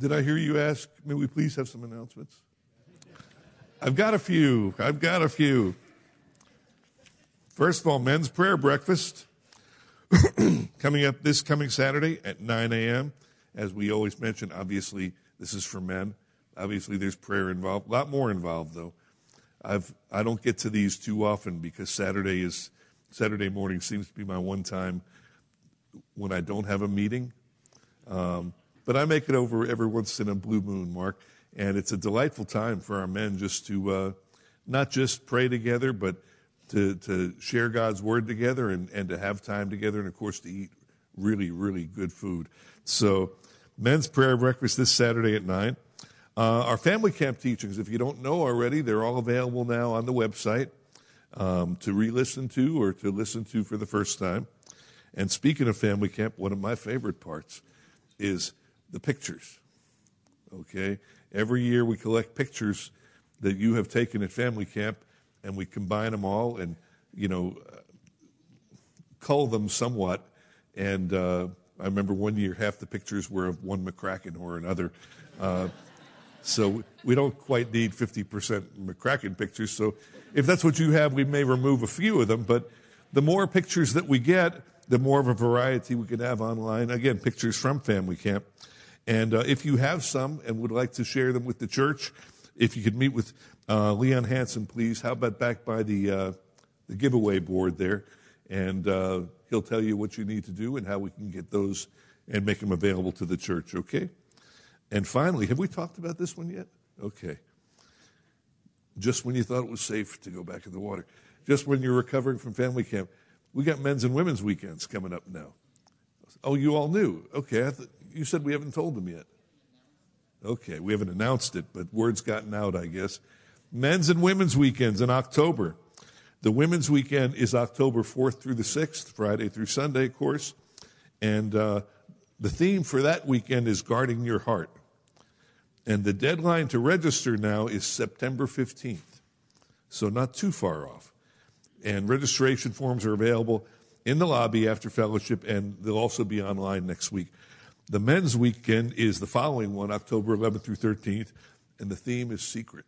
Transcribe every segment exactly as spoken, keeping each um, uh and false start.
Did I hear you ask, may we please have some announcements? I've got a few. I've got a few. First of all, men's prayer breakfast coming up this coming Saturday at nine a.m. As we always mention, obviously, this is for men. Obviously, there's prayer involved. A lot more involved, though. I've, I don't get to these too often because Saturday is Saturday morning seems to be my one time when I don't have a meeting. Um, but I make it over every once in a blue moon, Mark. And it's a delightful time for our men just to uh, not just pray together, but to, to share God's word together and, and to have time together and, of course, to eat really, really good food. So men's prayer breakfast this Saturday at nine. Uh, our family camp teachings, if you don't know already, they're all available now on the website um, to re-listen to or to listen to for the first time. And speaking of family camp, one of my favorite parts is the pictures. Okay? Every year we collect pictures that you have taken at family camp, and we combine them all and, you know, uh, cull them somewhat. And uh, I remember one year half the pictures were of one McCracken or another. Uh, so we don't quite need fifty percent McCracken pictures. So if that's what you have, we may remove a few of them. But the more pictures that we get, the more of a variety we can have online. Again, pictures from family camp. And uh, if you have some and would like to share them with the church, if you could meet with uh, Leon Hansen, please. How about back by the uh, the giveaway board there? And uh, he'll tell you what you need to do and how we can get those and make them available to the church, okay? And finally, have we talked about this one yet? Okay. Just when you thought it was safe to go back in the water, just when you're recovering from family camp, we got men's and women's weekends coming up now. Oh, you all knew. Okay, I th- you said we haven't told them yet. Okay, we haven't announced it, but word's gotten out, I guess. Men's and women's weekends in October. The women's weekend is October fourth through the sixth, Friday through Sunday, of course. And uh, the theme for that weekend is Guarding Your Heart. And the deadline to register now is September fifteenth, so not too far off. And registration forms are available in the lobby after fellowship, and they'll also be online next week. The men's weekend is the following one, October eleventh through thirteenth, and the theme is secret.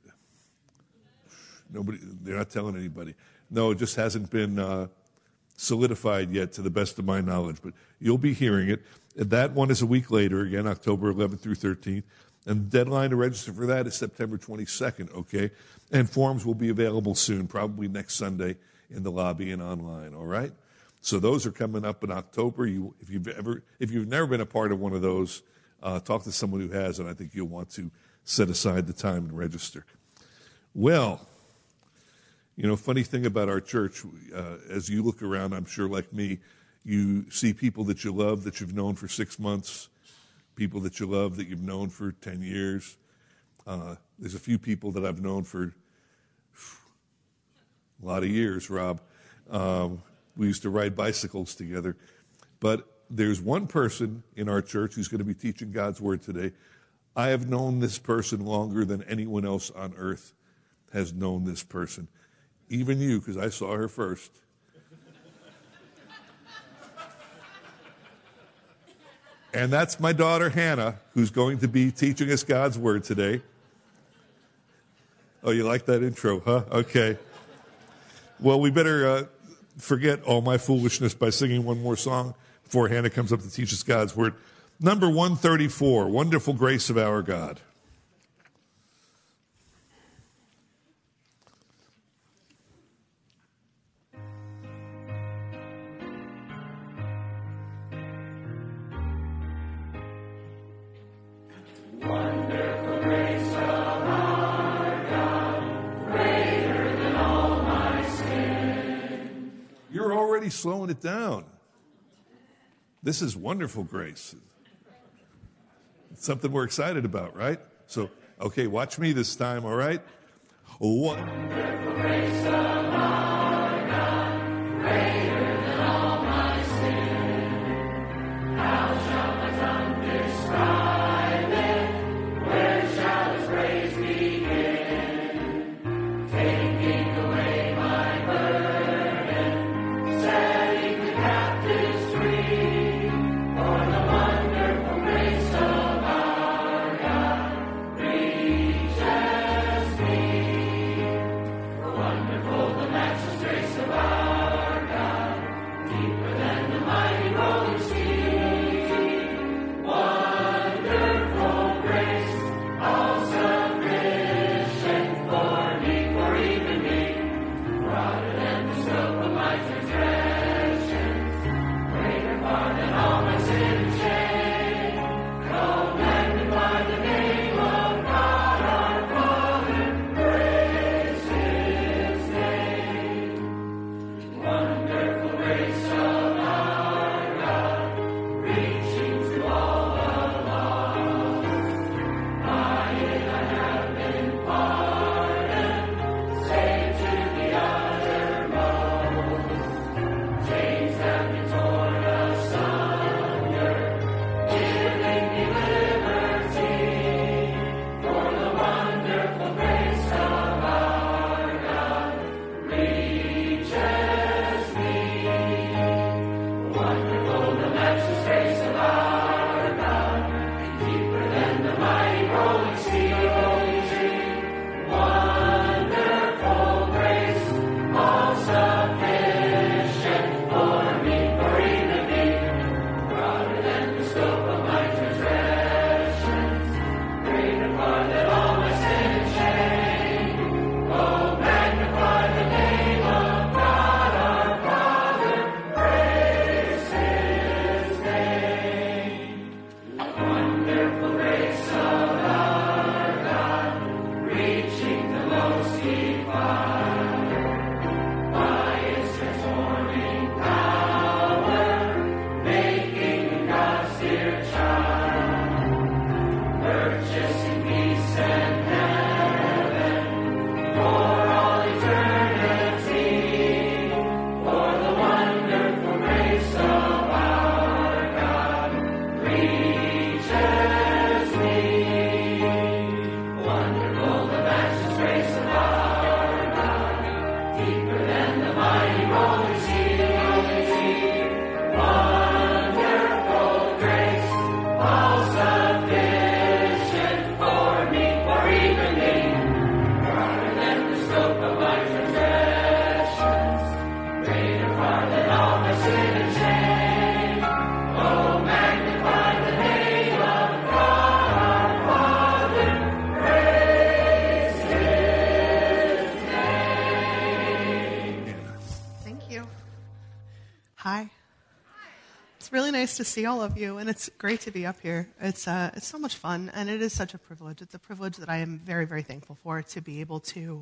Nobody, they're not telling anybody. No, it just hasn't been uh, solidified yet, to the best of my knowledge, but you'll be hearing it. And that one is a week later, again, October eleventh through thirteenth, and the deadline to register for that is September twenty-second, okay? And forms will be available soon, probably next Sunday in the lobby and online, all right? So those are coming up in October. You, if you've ever, if you've never been a part of one of those, uh, talk to someone who has, and I think you'll want to set aside the time and register. Well, you know, funny thing about our church, uh, as you look around, I'm sure like me, you see people that you love that you've known for six months, people that you love that you've known for ten years. Uh, there's a few people that I've known for a lot of years, Rob. Um, We used to ride bicycles together. But there's one person in our church who's going to be teaching God's word today. I have known this person longer than anyone else on earth has known this person. Even you, because I saw her first. And that's my daughter, Hannah, who's going to be teaching us God's word today. Oh, you like that intro, huh? Okay. Well, we better... Uh, forget all my foolishness by singing one more song before Hannah comes up to teach us God's word. Number one thirty-four, Wonderful Grace of Our God. Wonderful grace of our God, greater than all my sin. You're already slowing it down. This is wonderful grace. It's something we're excited about, right? So, okay, watch me this time, all right? Wonderful grace of our God, greater than all my sin. How shall my tongue describe it? Where shall its praise begin? Taking away my burden, setting the captives free, for the wonderful grace of our God. nice to see all of you, and it's great to be up here. It's uh, it's so much fun, and it is such a privilege. It's a privilege that I am very, very thankful for, to be able to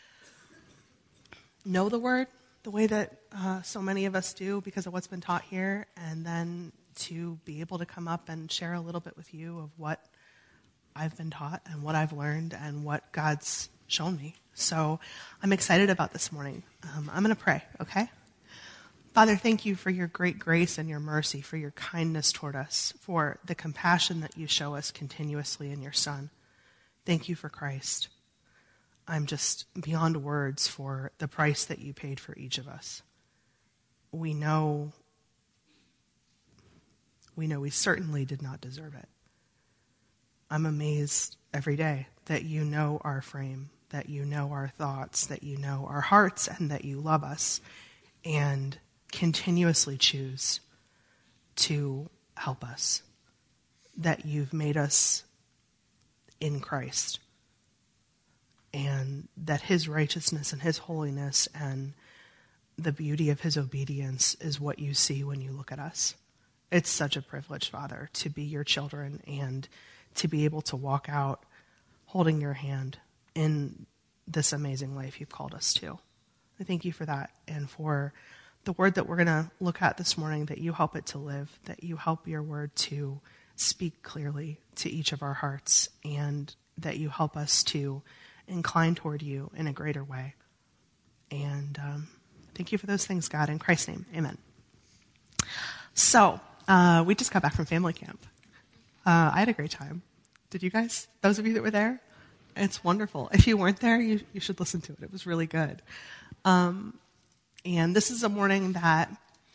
know the Word the way that uh, so many of us do because of what's been taught here, and then to be able to come up and share a little bit with you of what I've been taught and what I've learned and what God's shown me. So I'm excited about this morning. Um, I'm going to pray, okay? Father, thank you for your great grace and your mercy, for your kindness toward us, for the compassion that you show us continuously in your Son. Thank you for Christ. I'm just beyond words for the price that you paid for each of us. We know, we know we certainly did not deserve it. I'm amazed every day that you know our frame, that you know our thoughts, that you know our hearts, and that you love us and continuously choose to help us, that you've made us in Christ, and that his righteousness and his holiness and the beauty of his obedience is what you see when you look at us. It's such a privilege, Father, to be your children and to be able to walk out holding your hand in this amazing life you've called us to. I thank you for that, and for the word that we're going to look at this morning, that you help it to live, that you help your word to speak clearly to each of our hearts, and that you help us to incline toward you in a greater way. And um, thank you for those things, God, in Christ's name, amen. So, uh, we just got back from family camp. Uh, I had a great time. Did you guys? Those of you that were there? It's wonderful. If you weren't there, you, you should listen to it. It was really good. Um, And this is a morning that,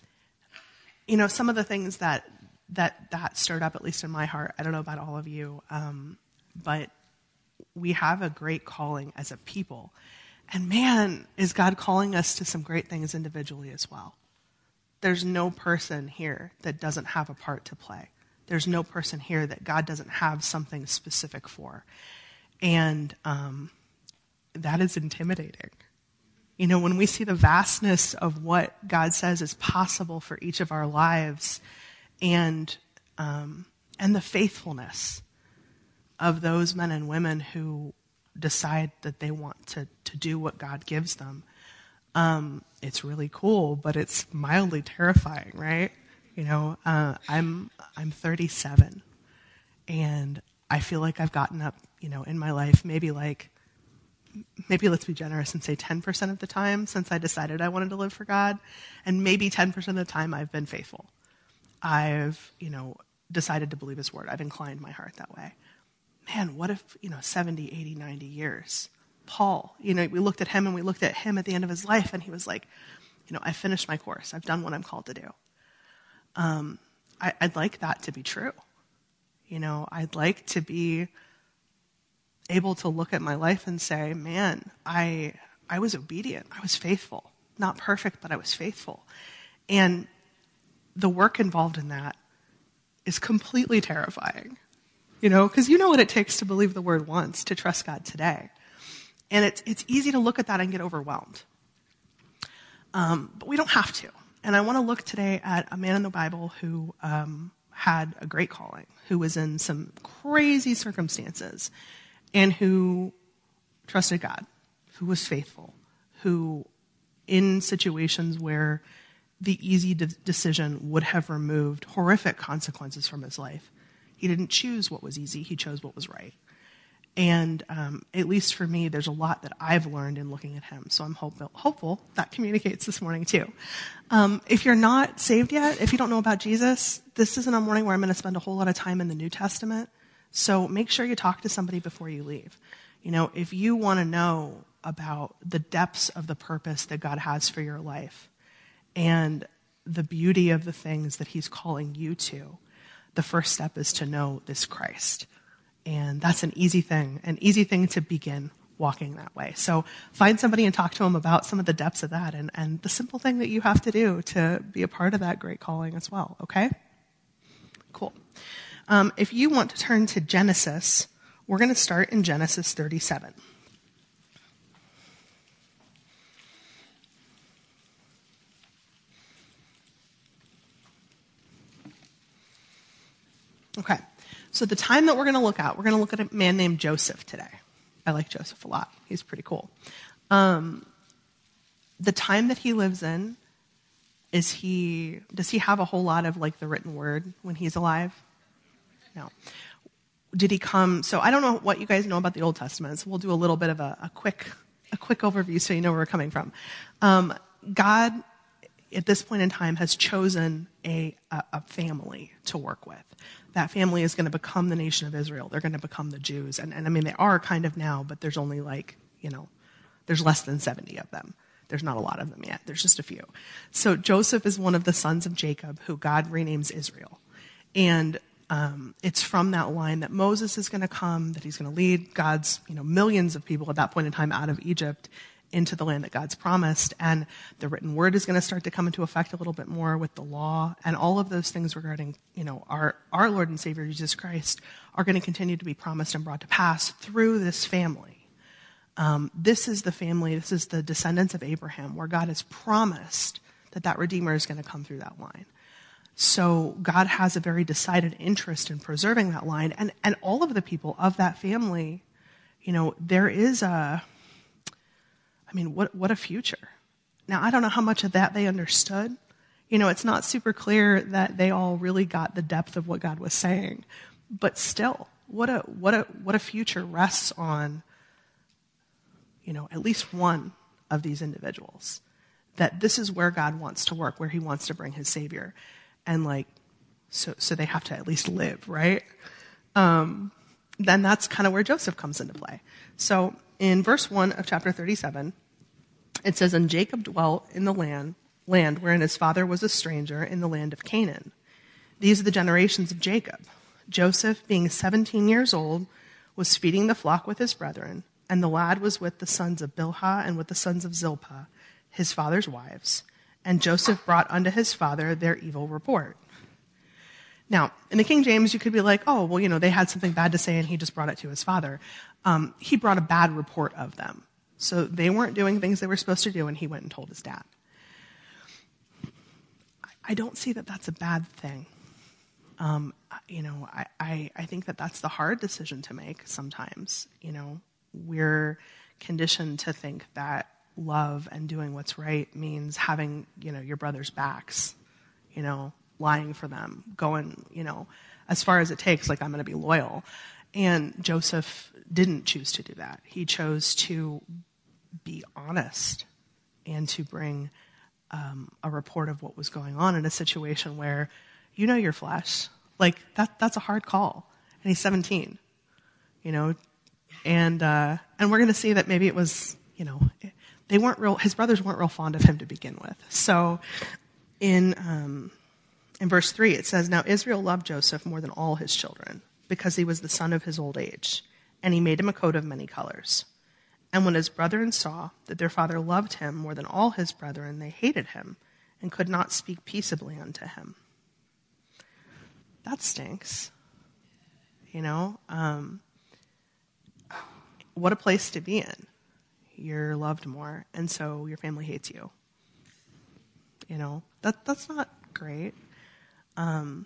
you know, some of the things that that that stirred up, at least in my heart, I don't know about all of you, um, but we have a great calling as a people. And man, is God calling us to some great things individually as well. There's no person here that doesn't have a part to play. There's no person here that God doesn't have something specific for. And um, that is intimidating. You know, when we see the vastness of what God says is possible for each of our lives, and um, and the faithfulness of those men and women who decide that they want to, to do what God gives them, um, it's really cool, but it's mildly terrifying, right? You know, uh, I'm I'm thirty-seven, and I feel like I've gotten up, you know, in my life maybe like. Maybe let's be generous and say ten percent of the time since I decided I wanted to live for God, and maybe ten percent of the time I've been faithful. I've, you know, decided to believe his word. I've inclined my heart that way. Man, what if, you know, seventy, eighty, ninety years? Paul, you know, we looked at him and we looked at him at the end of his life, and he was like, you know, I finished my course. I've done what I'm called to do. Um, I, I'd like that to be true. You know, I'd like to be able to look at my life and say, man, I I was obedient. I was faithful. Not perfect, but I was faithful. And the work involved in that is completely terrifying. You know, because you know what it takes to believe the word once, to trust God today. And it's it's easy to look at that and get overwhelmed. Um, but we don't have to. And I want to look today at a man in the Bible who um, had a great calling, who was in some crazy circumstances, and who trusted God, who was faithful, who in situations where the easy de- decision would have removed horrific consequences from his life, he didn't choose what was easy, he chose what was right. And um, at least for me, there's a lot that I've learned in looking at him. So I'm hopeful, hopeful that communicates this morning too. Um, if you're not saved yet, if you don't know about Jesus, this isn't a morning where I'm going to spend a whole lot of time in the New Testament. So make sure you talk to somebody before you leave. You know, if you want to know about the depths of the purpose that God has for your life and the beauty of the things that he's calling you to, the first step is to know this Christ. And that's an easy thing, an easy thing to begin walking that way. So find somebody and talk to them about some of the depths of that and, and the simple thing that you have to do to be a part of that great calling as well, okay? Cool. Um, if you want to turn to Genesis, we're going to start in Genesis thirty-seven. Okay, so the time that we're going to look at, we're going to look at a man named Joseph today. I like Joseph a lot. He's pretty cool. Um, the time that he lives in, is he, does he have a whole lot of like the written word when he's alive? No. Did he come, so I don't know what you guys know about the Old Testament, so we'll do a little bit of a, a quick a quick overview so you know where we're coming from. Um, God, at this point in time, has chosen a, a, a family to work with. That family is going to become the nation of Israel. They're going to become the Jews. And, and I mean, they are kind of now, but there's only like, you know, there's less than seventy of them. There's not a lot of them yet. There's just a few. So Joseph is one of the sons of Jacob, who God renames Israel. And um, it's from that line that Moses is going to come, that he's going to lead God's, you know, millions of people at that point in time out of Egypt into the land that God's promised. And the written word is going to start to come into effect a little bit more with the law. And all of those things regarding, you know, our, our Lord and Savior, Jesus Christ, are going to continue to be promised and brought to pass through this family. Um, this is the family, this is the descendants of Abraham, where God has promised that that Redeemer is going to come through that line. So God has a very decided interest in preserving that line. And, and all of the people of that family, you know, there is a, I mean, what, what a future. Now, I don't know how much of that they understood. You know, it's not super clear that they all really got the depth of what God was saying. But still, what a, what a, what a future rests on, you know, at least one of these individuals, that this is where God wants to work, where he wants to bring his Savior. And like, so, so they have to at least live, right? Um, then that's kind of where Joseph comes into play. So in verse one of chapter thirty-seven, it says, "And Jacob dwelt in the land, land wherein his father was a stranger, in the land of Canaan. These are the generations of Jacob. Joseph, being seventeen years old, was feeding the flock with his brethren, and the lad was with the sons of Bilhah and with the sons of Zilpah, his father's wives. And Joseph brought unto his father their evil report." Now, in the King James, you could be like, oh, well, you know, they had something bad to say and he just brought it to his father. Um, he brought a bad report of them. So they weren't doing things they were supposed to do, and he went and told his dad. I don't see that that's a bad thing. Um, you know, I, I, I think that that's the hard decision to make sometimes. You know, we're conditioned to think that love and doing what's right means having, you know, your brother's backs, you know, lying for them, going, you know, as far as it takes, like, I'm going to be loyal. And Joseph didn't choose to do that. He chose to be honest and to bring um, a report of what was going on in a situation where, you know, your flesh, like that, that's a hard call. And he's seventeen, you know, and, uh, and we're going to see that maybe it was, you know, they weren't real, his brothers weren't real fond of him to begin with. So in, um, in verse three, it says, "Now Israel loved Joseph more than all his children, because he was the son of his old age, and he made him a coat of many colors. And when his brethren saw that their father loved him more than all his brethren, they hated him and could not speak peaceably unto him." That stinks. You know, um, what a place to be in. You're loved more, and so your family hates you. You know, that that's not great. Um,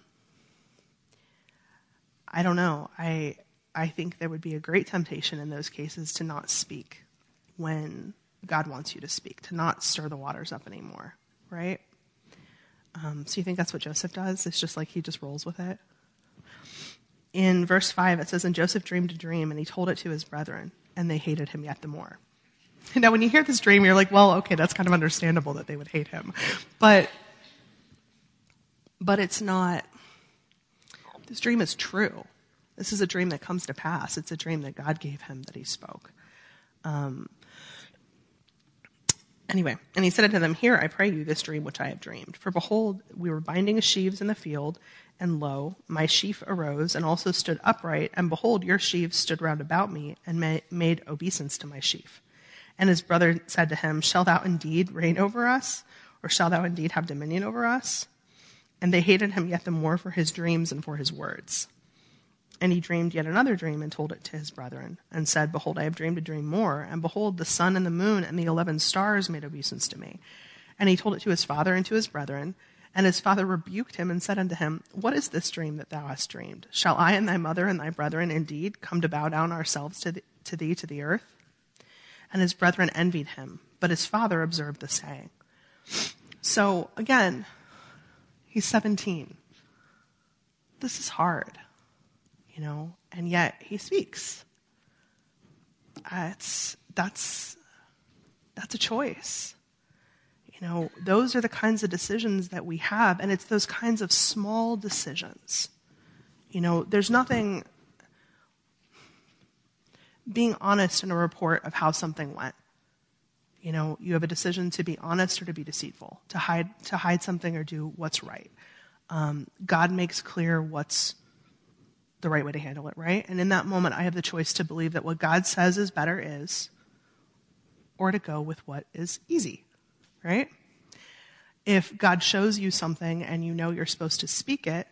I don't know. I I think there would be a great temptation in those cases to not speak when God wants you to speak, to not stir the waters up anymore, right? Um, so you think that's what Joseph does? It's just like he just rolls with it? In verse five, it says, "And Joseph dreamed a dream, and he told it to his brethren, and they hated him yet the more." Now, when you hear this dream, you're like, well, okay, that's kind of understandable that they would hate him. But, but it's not, this dream is true. This is a dream that comes to pass. It's a dream that God gave him that he spoke. Um, anyway, and he said unto them, "Hear, I pray you, this dream which I have dreamed. For behold, we were binding sheaves in the field, and lo, my sheaf arose, and also stood upright, and behold, your sheaves stood round about me, and ma- made obeisance to my sheaf. And his brother said to him, Shall thou indeed reign over us? Or shall thou indeed have dominion over us? And they hated him yet the more for his dreams and for his words. And he dreamed yet another dream, and told it to his brethren, and said, Behold, I have dreamed a dream more, and behold, the sun and the moon and the eleven stars made obeisance to me. And he told it to his father and to his brethren, And his father rebuked him and said unto him, What is this dream that thou hast dreamed? Shall I and thy mother and thy brethren indeed come to bow down ourselves to, the, to thee to the earth? And his brethren envied him, but his father observed the saying. So again, he's seventeen. This is hard, you know, and yet he speaks. Uh, it's, that's, that's a choice. You know, those are the kinds of decisions that we have, and it's those kinds of small decisions. You know, there's nothing, being honest in a report of how something went. You know, you have a decision to be honest or to be deceitful, to hide, to hide something or do what's right. Um, God makes clear what's the right way to handle it, right? And in that moment, I have the choice to believe that what God says is better is, or to go with what is easy. Right? If God shows you something and you know you're supposed to speak it,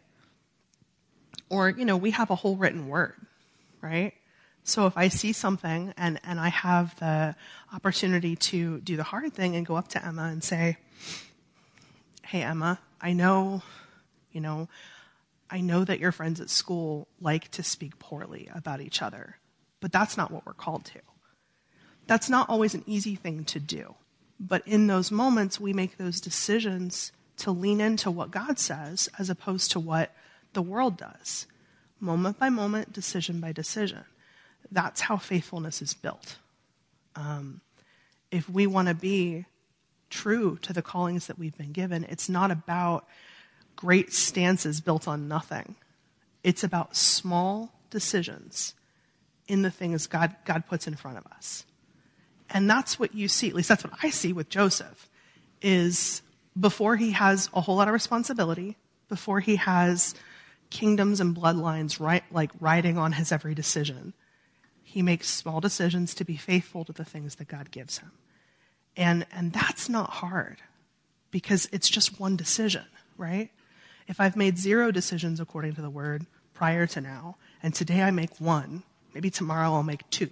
or, you know, we have a whole written word, right? So if I see something and, and I have the opportunity to do the hard thing and go up to Emma and say, hey, Emma, I know, you know, I know that your friends at school like to speak poorly about each other, but that's not what we're called to. That's not always an easy thing to do. But in those moments, we make those decisions to lean into what God says as opposed to what the world does. Moment by moment, decision by decision. That's how faithfulness is built. Um, if we want to be true to the callings that we've been given, it's not about great stances built on nothing. It's about small decisions in the things God, God puts in front of us. And that's what you see, at least that's what I see with Joseph, is before he has a whole lot of responsibility, before he has kingdoms and bloodlines right, like riding on his every decision, he makes small decisions to be faithful to the things that God gives him. And, and that's not hard because it's just one decision, right? If I've made zero decisions according to the word prior to now, and today I make one, maybe tomorrow I'll make two.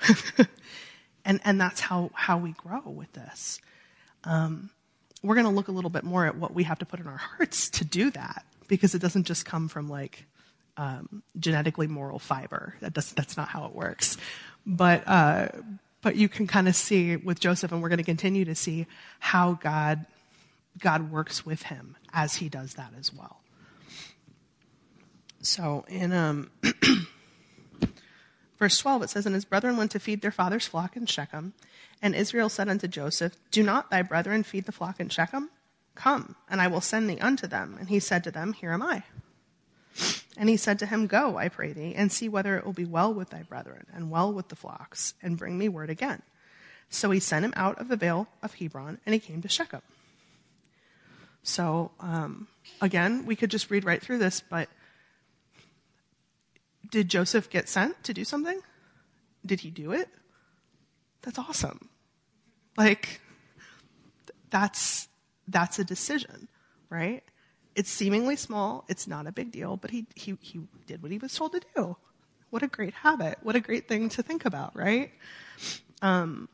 And and that's how, how we grow with this. Um, we're going to look a little bit more at what we have to put in our hearts to do that, because it doesn't just come from like um, genetically moral fiber. That does, that's not how it works. But uh, but you can kind of see with Joseph, and we're going to continue to see how God God works with him as he does that as well. So in um. Verse twelve, it says, And his brethren went to feed their father's flock in Shechem. And Israel said unto Joseph, Do not thy brethren feed the flock in Shechem? Come, and I will send thee unto them. And he said to them, Here am I. And he said to him, Go, I pray thee, and see whether it will be well with thy brethren, and well with the flocks, and bring me word again. So he sent him out of the vale of Hebron, and he came to Shechem. So, um, again, we could just read right through this, but did Joseph get sent to do something? Did he do it? That's awesome. Like, that's that's a decision, right? It's seemingly small. It's not a big deal, but he he he did what he was told to do. What a great habit. What a great thing to think about, right? Um,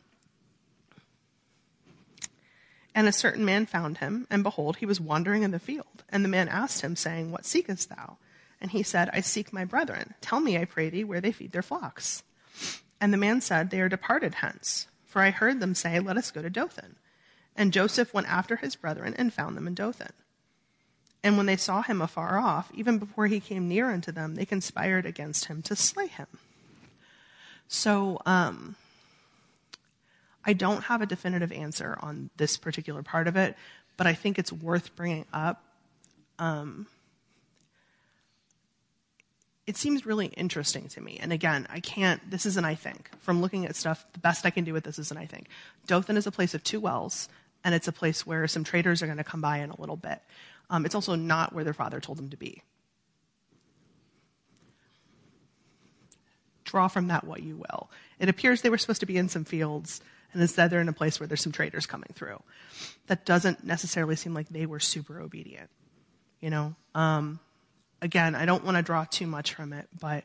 and a certain man found him, and behold, he was wandering in the field. And the man asked him, saying, What seekest thou? And he said, I seek my brethren. Tell me, I pray thee, where they feed their flocks. And the man said, They are departed hence. For I heard them say, Let us go to Dothan. And Joseph went after his brethren and found them in Dothan. And when they saw him afar off, even before he came near unto them, they conspired against him to slay him. So um, I don't have a definitive answer on this particular part of it, but I think it's worth bringing up. Um, it seems really interesting to me. And again, I can't, this is an I think. From looking at stuff, the best I can do with this is an I think. Dothan is a place of two wells, and it's a place where some traders are going to come by in a little bit. Um, it's also not where their father told them to be. Draw from that what you will. It appears they were supposed to be in some fields, and instead they're in a place where there's some traders coming through. That doesn't necessarily seem like they were super obedient. You know? Um, again, I don't want to draw too much from it, but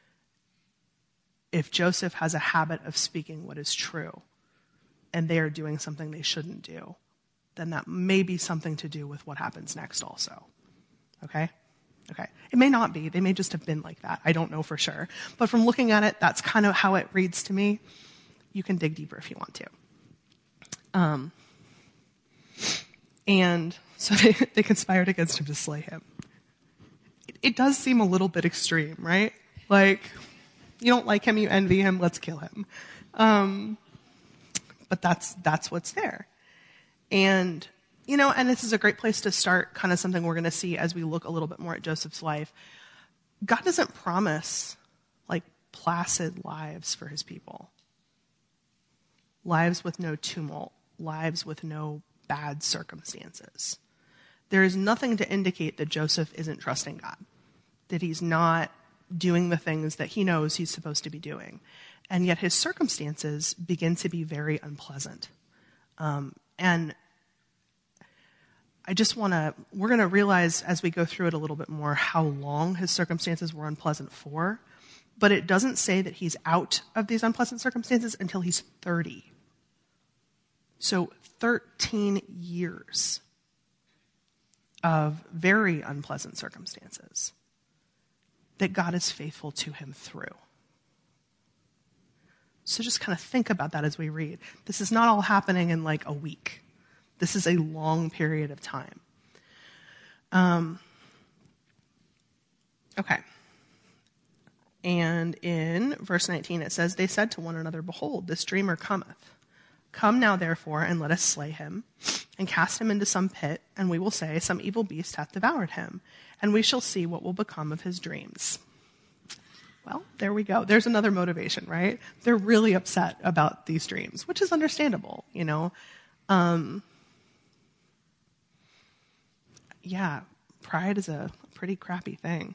if Joseph has a habit of speaking what is true, and they are doing something they shouldn't do, then that may be something to do with what happens next also. Okay? Okay. It may not be. They may just have been like that. I don't know for sure. But from looking at it, that's kind of how it reads to me. You can dig deeper if you want to. Um, and so they, they conspired against him to slay him. It, it does seem a little bit extreme, right? Like, you don't like him, you envy him, let's kill him. Um, but that's that's what's there. And, you know, and this is a great place to start, kind of something we're going to see as we look a little bit more at Joseph's life. God doesn't promise, like, placid lives for his people. Lives with no tumult. Lives with no bad circumstances. There is nothing to indicate that Joseph isn't trusting God, that he's not doing the things that he knows he's supposed to be doing. And yet his circumstances begin to be very unpleasant. Um, and I just want to, we're going to realize as we go through it a little bit more how long his circumstances were unpleasant for. But it doesn't say that he's out of these unpleasant circumstances until he's thirty. So thirteen years of very unpleasant circumstances that God is faithful to him through. So just kind of think about that as we read. This is not all happening in like a week. This is a long period of time. Um, okay. And in verse nineteen it says, they said to one another, behold, this dreamer cometh. Come now, therefore, and let us slay him, and cast him into some pit, and we will say, some evil beast hath devoured him, and we shall see what will become of his dreams. Well, there we go. There's another motivation, right? They're really upset about these dreams, which is understandable, you know. Um, yeah, pride is a pretty crappy thing.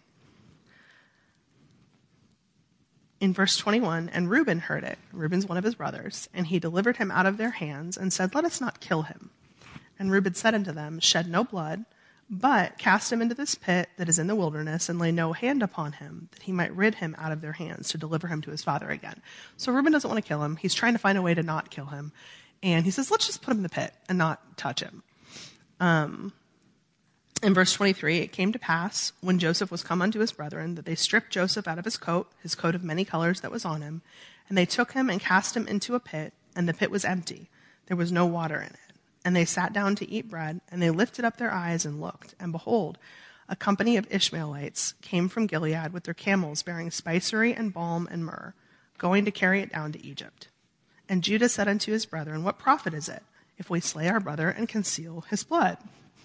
In verse twenty-one, and Reuben heard it. Reuben's one of his brothers, and he delivered him out of their hands and said, let us not kill him. And Reuben said unto them, shed no blood, but cast him into this pit that is in the wilderness, and lay no hand upon him, that he might rid him out of their hands to deliver him to his father again. So Reuben doesn't want to kill him. He's trying to find a way to not kill him. And he says, let's just put him in the pit and not touch him. Um, in verse twenty-three, it came to pass, when Joseph was come unto his brethren, that they stripped Joseph out of his coat, his coat of many colors that was on him, and they took him and cast him into a pit, and the pit was empty. There was no water in it. And they sat down to eat bread, and they lifted up their eyes and looked, and behold, a company of Ishmaelites came from Gilead with their camels bearing spicery and balm and myrrh, going to carry it down to Egypt. And Judah said unto his brethren, what profit is it, if we slay our brother and conceal his blood?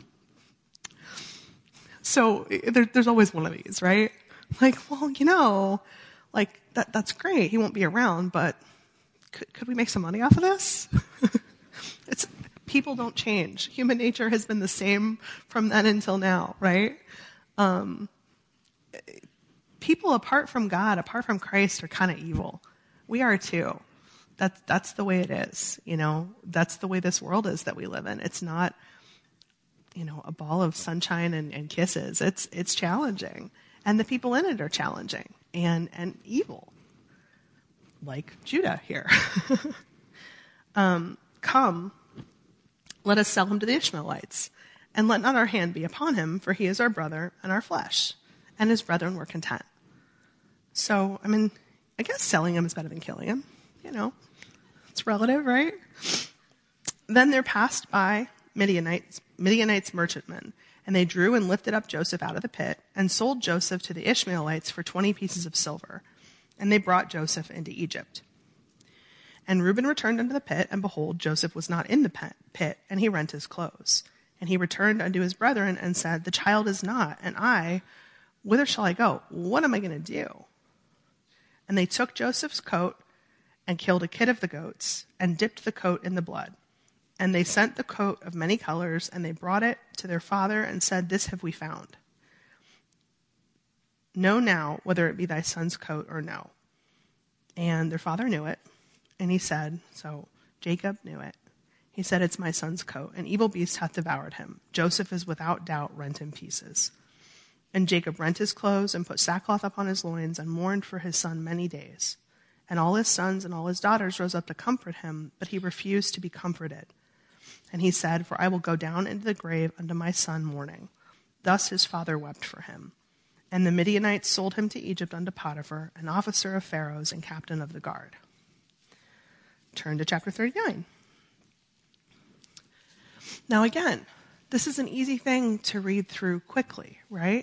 So there, there's always one of these, right? Like, well, you know, like that, that's great. He won't be around, but could, could we make some money off of this? It's, people don't change. Human nature has been the same from then until now, right? Um, people apart from God, apart from Christ, are kind of evil. We are too. That's, that's the way it is, you know? That's the way this world is that we live in. It's not, you know, a ball of sunshine and, and kisses. It's it's challenging. And the people in it are challenging and, and evil. Like Judah here. um, Come, let us sell him to the Ishmaelites, and let not our hand be upon him, for he is our brother and our flesh. And his brethren were content. So, I mean, I guess selling him is better than killing him. You know, it's relative, right? Then there passed by Midianites, Midianites merchantmen, and they drew and lifted up Joseph out of the pit, and sold Joseph to the Ishmaelites for twenty pieces of silver. And they brought Joseph into Egypt. And Reuben returned unto the pit, and behold, Joseph was not in the pit, and he rent his clothes. And he returned unto his brethren, and said, the child is not, and I, whither shall I go? What am I going to do? And they took Joseph's coat, and killed a kid of the goats, and dipped the coat in the blood. And they sent the coat of many colors, and they brought it to their father, and said, this have we found. Know now whether it be thy son's coat or no. And their father knew it. And he said, so Jacob knew it. He said, it's my son's coat. An evil beast hath devoured him. Joseph is without doubt rent in pieces. And Jacob rent his clothes, and put sackcloth upon his loins, and mourned for his son many days. And all his sons and all his daughters rose up to comfort him, but he refused to be comforted. And he said, "For I will go down into the grave unto my son mourning." Thus his father wept for him. And the Midianites sold him to Egypt unto Potiphar, an officer of Pharaoh's and captain of the guard. Turn to chapter thirty-nine. Now again, this is an easy thing to read through quickly, right?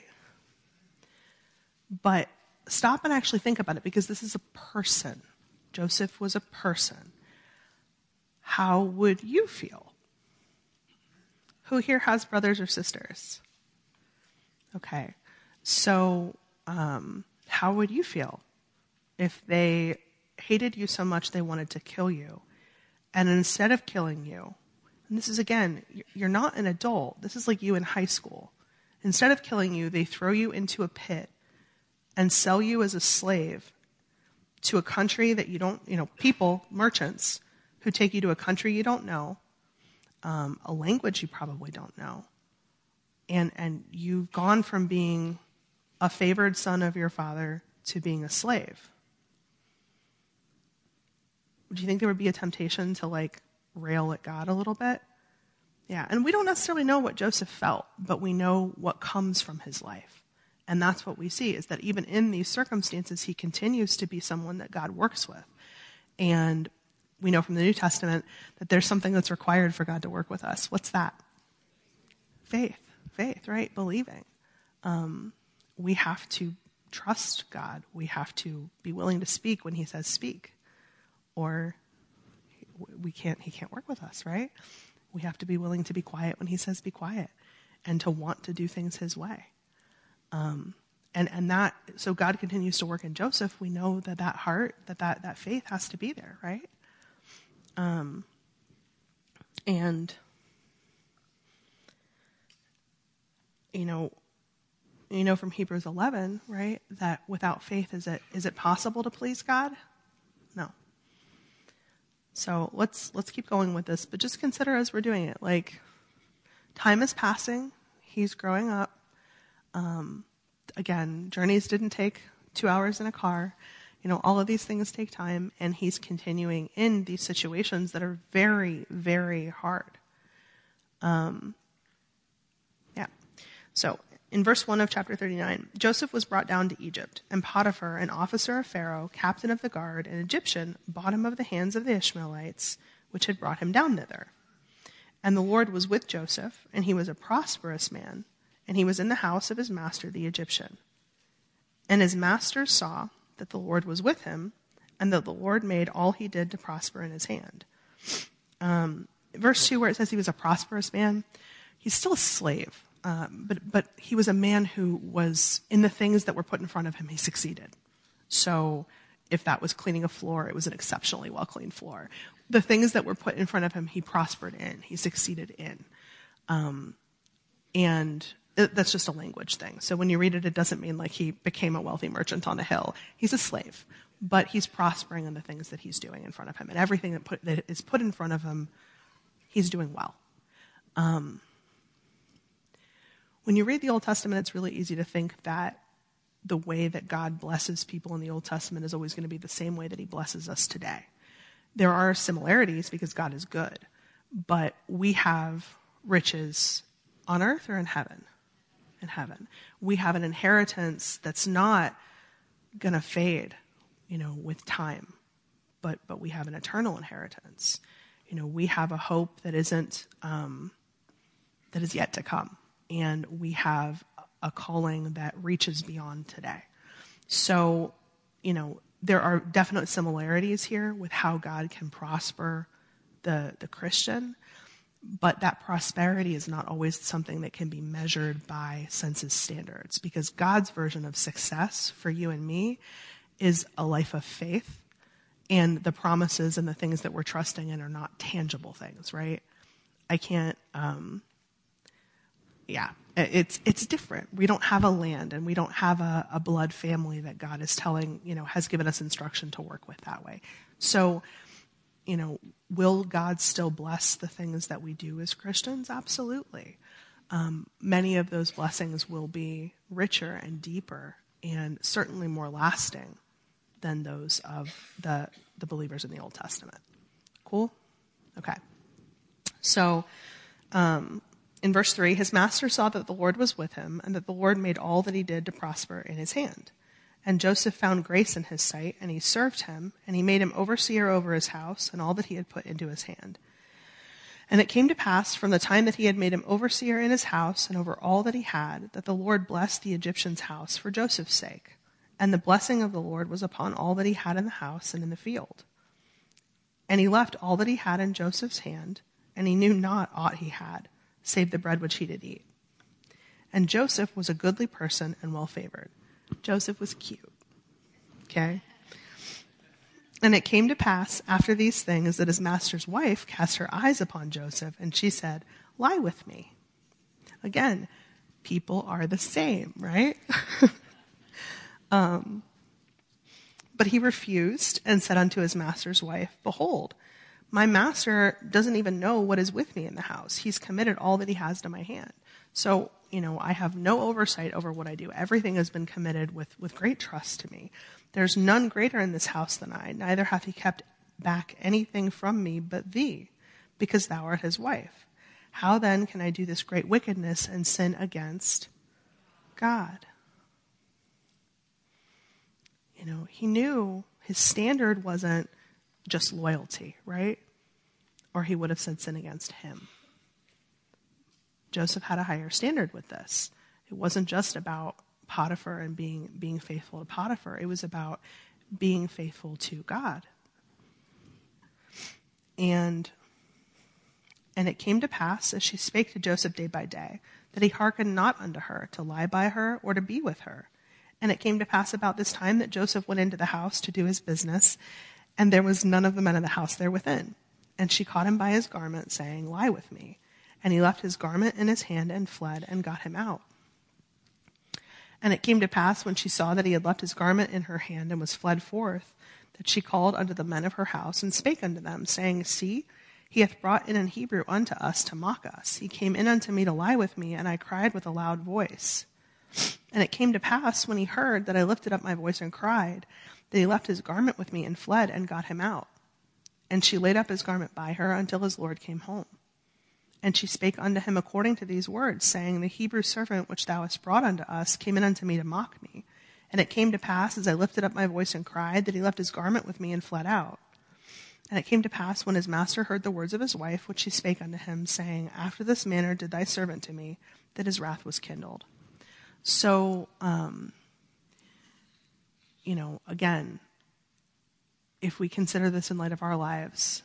But stop and actually think about it, because this is a person. Joseph was a person. How would you feel? Who here has brothers or sisters? Okay. So, um, how would you feel if they hated you so much they wanted to kill you, and instead of killing you, and this is, again, you're not an adult. This is like you in high school. Instead of killing you, they throw you into a pit and sell you as a slave to a country that you don't, you know, people, merchants, who take you to a country you don't know, um, a language you probably don't know, and and you've gone from being a favored son of your father to being a slave. Do you think there would be a temptation to, like, rail at God a little bit? Yeah, and we don't necessarily know what Joseph felt, but we know what comes from his life. And that's what we see, is that even in these circumstances, he continues to be someone that God works with. And we know from the New Testament that there's something that's required for God to work with us. What's that? Faith. Faith, right? Believing. Um, we have to trust God. We have to be willing to speak when he says speak. Or we can't, he can't work with us, right? We have to be willing to be quiet when he says be quiet, and to want to do things his way. Um, and, and that, so God continues to work in Joseph. We know that that heart, that that, that faith has to be there, right? Um, and, you know, you know from Hebrews eleven, right, that without faith, is it is it possible to please God? No. So let's let's keep going with this, but just consider as we're doing it, like, time is passing, he's growing up. Um, again, journeys didn't take two hours in a car. You know, all of these things take time, and he's continuing in these situations that are very, very hard. Um, yeah. So in verse one of chapter thirty-nine, Joseph was brought down to Egypt, and Potiphar, an officer of Pharaoh, captain of the guard, an Egyptian, bought him of the hands of the Ishmaelites, which had brought him down thither. And the Lord was with Joseph, and he was a prosperous man, and he was in the house of his master the Egyptian. And his master saw that the Lord was with him, and that the Lord made all he did to prosper in his hand. Um, verse two, where it says he was a prosperous man, he's still a slave. Um, but but he was a man who was, in the things that were put in front of him, he succeeded. So if that was cleaning a floor, it was an exceptionally well-cleaned floor. The things that were put in front of him, he prospered in, he succeeded in. Um, and it, that's just a language thing. So when you read it, it doesn't mean like he became a wealthy merchant on a hill. He's a slave, but he's prospering in the things that he's doing in front of him. And everything that, put, that is put in front of him, he's doing well. Um When you read the Old Testament, it's really easy to think that the way that God blesses people in the Old Testament is always going to be the same way that he blesses us today. There are similarities because God is good, but we have riches on earth or in heaven? In heaven. We have an inheritance that's not going to fade, you know, with time, but but we have an eternal inheritance. You know, we have a hope that isn't, um, that is yet to come. And we have a calling that reaches beyond today. So, you know, there are definite similarities here with how God can prosper the, the Christian, but that prosperity is not always something that can be measured by census standards, because God's version of success for you and me is a life of faith, and the promises and the things that we're trusting in are not tangible things, right? I can't... Um, Yeah, it's it's different. We don't have a land, and we don't have a, a blood family that God is telling, you know, has given us instruction to work with that way. So, you know, will God still bless the things that we do as Christians? Absolutely. Um, many of those blessings will be richer and deeper and certainly more lasting than those of the, the believers in the Old Testament. Cool? Okay. So um, in verse three, his master saw that the Lord was with him and that the Lord made all that he did to prosper in his hand. And Joseph found grace in his sight, and he served him, and he made him overseer over his house and all that he had put into his hand. And it came to pass from the time that he had made him overseer in his house and over all that he had, that the Lord blessed the Egyptian's house for Joseph's sake. And the blessing of the Lord was upon all that he had in the house and in the field. And he left all that he had in Joseph's hand, and he knew not aught he had, save the bread which he did eat. And Joseph was a goodly person and well favored. Joseph was cute. Okay? And it came to pass after these things that his master's wife cast her eyes upon Joseph, and she said, lie with me. Again, people are the same, right? um, but he refused and said unto his master's wife, behold, my master doesn't even know what is with me in the house. He's committed all that he has to my hand. So, you know, I have no oversight over what I do. Everything has been committed with, with great trust to me. There's none greater in this house than I, neither hath he kept back anything from me but thee, because thou art his wife. How then can I do this great wickedness and sin against God? You know, he knew his standard wasn't just loyalty, right? Or he would have said sin against him. Joseph had a higher standard with this. It wasn't just about Potiphar and being being faithful to Potiphar. It was about being faithful to God. And and it came to pass, as she spake to Joseph day by day, that he hearkened not unto her to lie by her or to be with her. And it came to pass about this time that Joseph went into the house to do his business, and there was none of the men of the house there within. And she caught him by his garment, saying, lie with me. And he left his garment in his hand and fled and got him out. And it came to pass, when she saw that he had left his garment in her hand and was fled forth, that she called unto the men of her house and spake unto them, saying, see, he hath brought in an Hebrew unto us to mock us. He came in unto me to lie with me, and I cried with a loud voice. And it came to pass, when he heard that I lifted up my voice and cried, that he left his garment with me and fled and got him out. And she laid up his garment by her until his Lord came home. And she spake unto him according to these words, saying, the Hebrew servant which thou hast brought unto us came in unto me to mock me. And it came to pass, as I lifted up my voice and cried, that he left his garment with me and fled out. And it came to pass, when his master heard the words of his wife, which she spake unto him, saying, after this manner did thy servant to me, that his wrath was kindled. So, um, you know, again, if we consider this in light of our lives,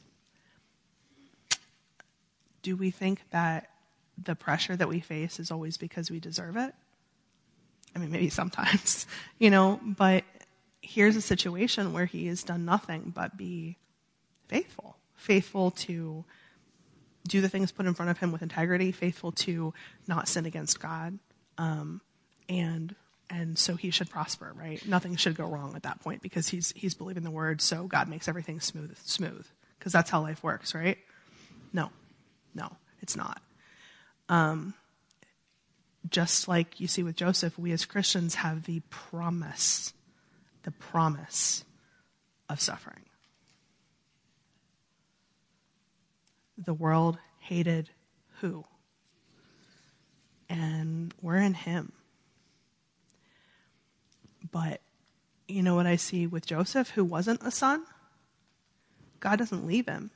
do we think that the pressure that we face is always because we deserve it? I mean, maybe sometimes, you know, but here's a situation where he has done nothing but be faithful, faithful to do the things put in front of him with integrity, faithful to not sin against God. Um, and, and so he should prosper, right? Nothing should go wrong at that point because he's, he's believing the word. So God makes everything smooth, smooth, because that's how life works, right? No. No, it's not. Um, just like you see with Joseph, we as Christians have the promise, the promise of suffering. The world hated who? And we're in him. But you know what I see with Joseph, who wasn't a son? God doesn't leave him.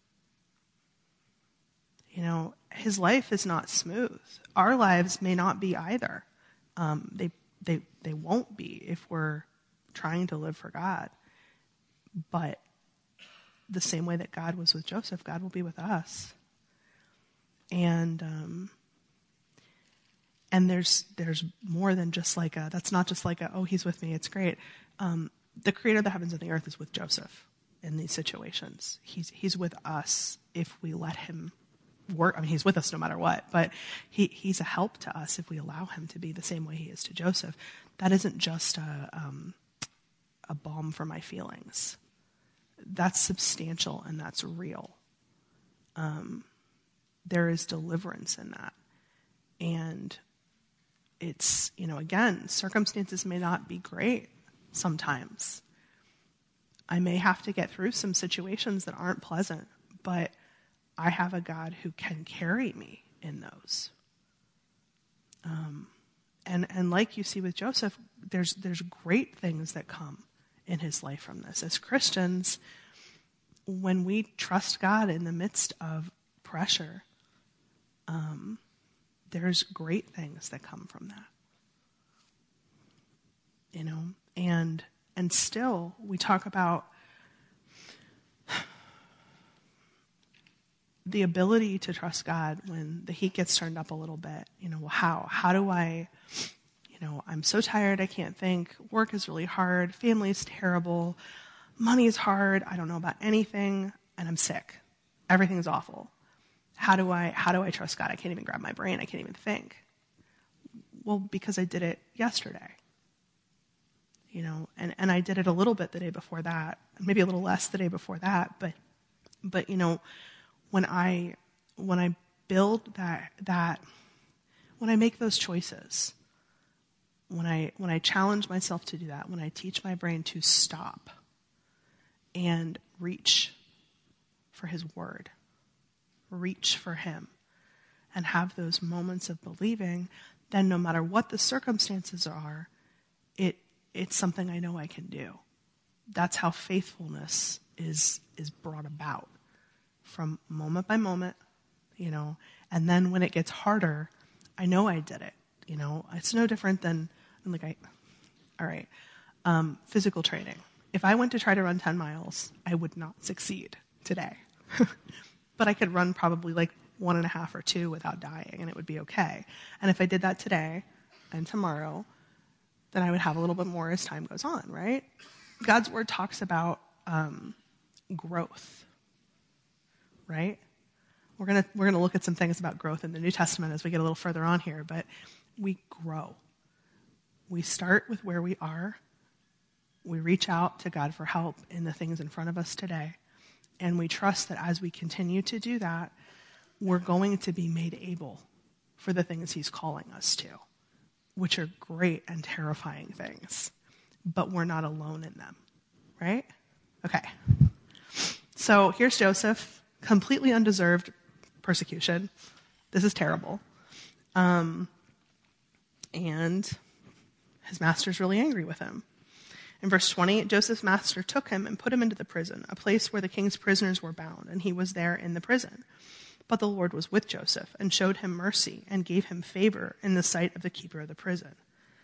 You know, his life is not smooth. Our lives may not be either. Um, they they they won't be if we're trying to live for God. But the same way that God was with Joseph, God will be with us. And um, and there's there's more than just like a. That's not just like a. Oh, he's with me. It's great. Um, the Creator of the heavens and the earth is with Joseph in these situations. He's he's with us if we let him work. I mean, he's with us no matter what, but he, he's a help to us if we allow him to be the same way he is to Joseph. That isn't just a, um, a balm for my feelings. That's substantial and that's real. Um, there is deliverance in that. And it's, you know, again, circumstances may not be great sometimes. I may have to get through some situations that aren't pleasant, but I have a God who can carry me in those. Um, and and like you see with Joseph, there's there's great things that come in his life from this. As Christians, when we trust God in the midst of pressure, um, there's great things that come from that. You know, and and still we talk about the ability to trust God when the heat gets turned up a little bit. You know, well, how? How do I, you know, I'm so tired I can't think. Work is really hard. Family is terrible. Money is hard. I don't know about anything. And I'm sick. Everything's awful. How do I, how do I trust God? I can't even grab my brain. I can't even think. Well, because I did it yesterday. You know, and, and I did it a little bit the day before that, maybe a little less the day before that, but, but, you know, when I, when I build that, that, when I make those choices, when I, when I challenge myself to do that, when I teach my brain to stop and reach for his word, reach for him, and have those moments of believing, then no matter what the circumstances are, it, it's something I know I can do. That's how faithfulness is, is brought about. From moment by moment, you know, and then when it gets harder, I know I did it. You know, it's no different than, like, I, all right, um, physical training. If I went to try to run ten miles, I would not succeed today. But I could run probably like one and a half or two without dying, and it would be okay. And if I did that today and tomorrow, then I would have a little bit more as time goes on, right? God's word talks about um, growth. Right? We're gonna we're gonna look at some things about growth in the New Testament as we get a little further on here, but we grow. We start with where we are. We reach out to God for help in the things in front of us today. And we trust that as we continue to do that, we're going to be made able for the things he's calling us to, which are great and terrifying things. But we're not alone in them. Right? Okay. So here's Joseph. Completely undeserved persecution. This is terrible. Um, and his master's really angry with him. In verse twenty, Joseph's master took him and put him into the prison, a place where the king's prisoners were bound, and he was there in the prison. But the Lord was with Joseph and showed him mercy and gave him favor in the sight of the keeper of the prison.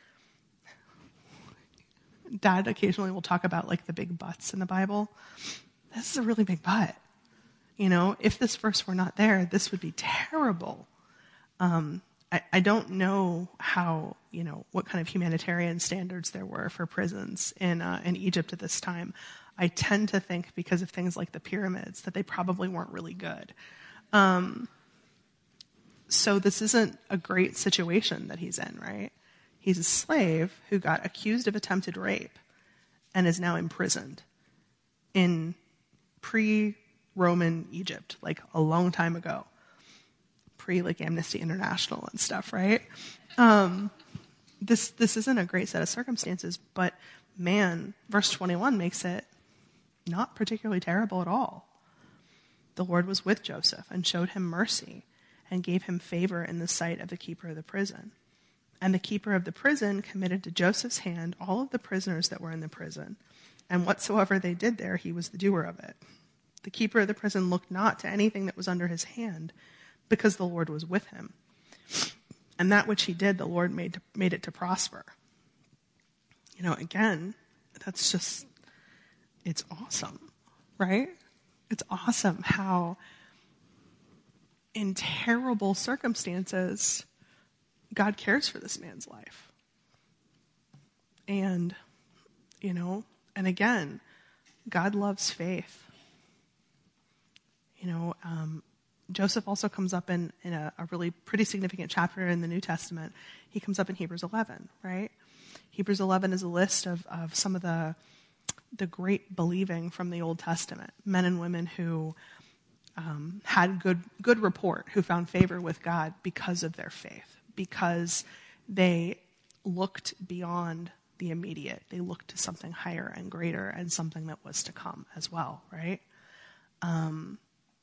Dad occasionally will talk about like the big buts in the Bible. This is a really big butt. You know, if this verse were not there, this would be terrible. Um, I, I don't know how, you know, what kind of humanitarian standards there were for prisons in uh, in Egypt at this time. I tend to think because of things like the pyramids that they probably weren't really good. Um, so this isn't a great situation that he's in, right? He's a slave who got accused of attempted rape and is now imprisoned in pre Roman Egypt, like a long time ago, pre like Amnesty International and stuff, right? Um, this this isn't a great set of circumstances, but man, verse twenty-one makes it not particularly terrible at all. The Lord was with Joseph and showed him mercy and gave him favor in the sight of the keeper of the prison. And the keeper of the prison committed to Joseph's hand all of the prisoners that were in the prison, and whatsoever they did there, he was the doer of it. The keeper of the prison looked not to anything that was under his hand, because the Lord was with him. And that which he did, the Lord made, to, made it to prosper. You know, again, that's just, it's awesome, right? It's awesome how in terrible circumstances, God cares for this man's life. And, you know, and again, God loves faith. You know, um, Joseph also comes up in, in a, a really pretty significant chapter in the New Testament. He comes up in Hebrews eleven, right? Hebrews eleven is a list of, of some of the the great believing from the Old Testament, men and women who um, had good good report, who found favor with God because of their faith, because they looked beyond the immediate. They looked to something higher and greater and something that was to come as well, right? Um,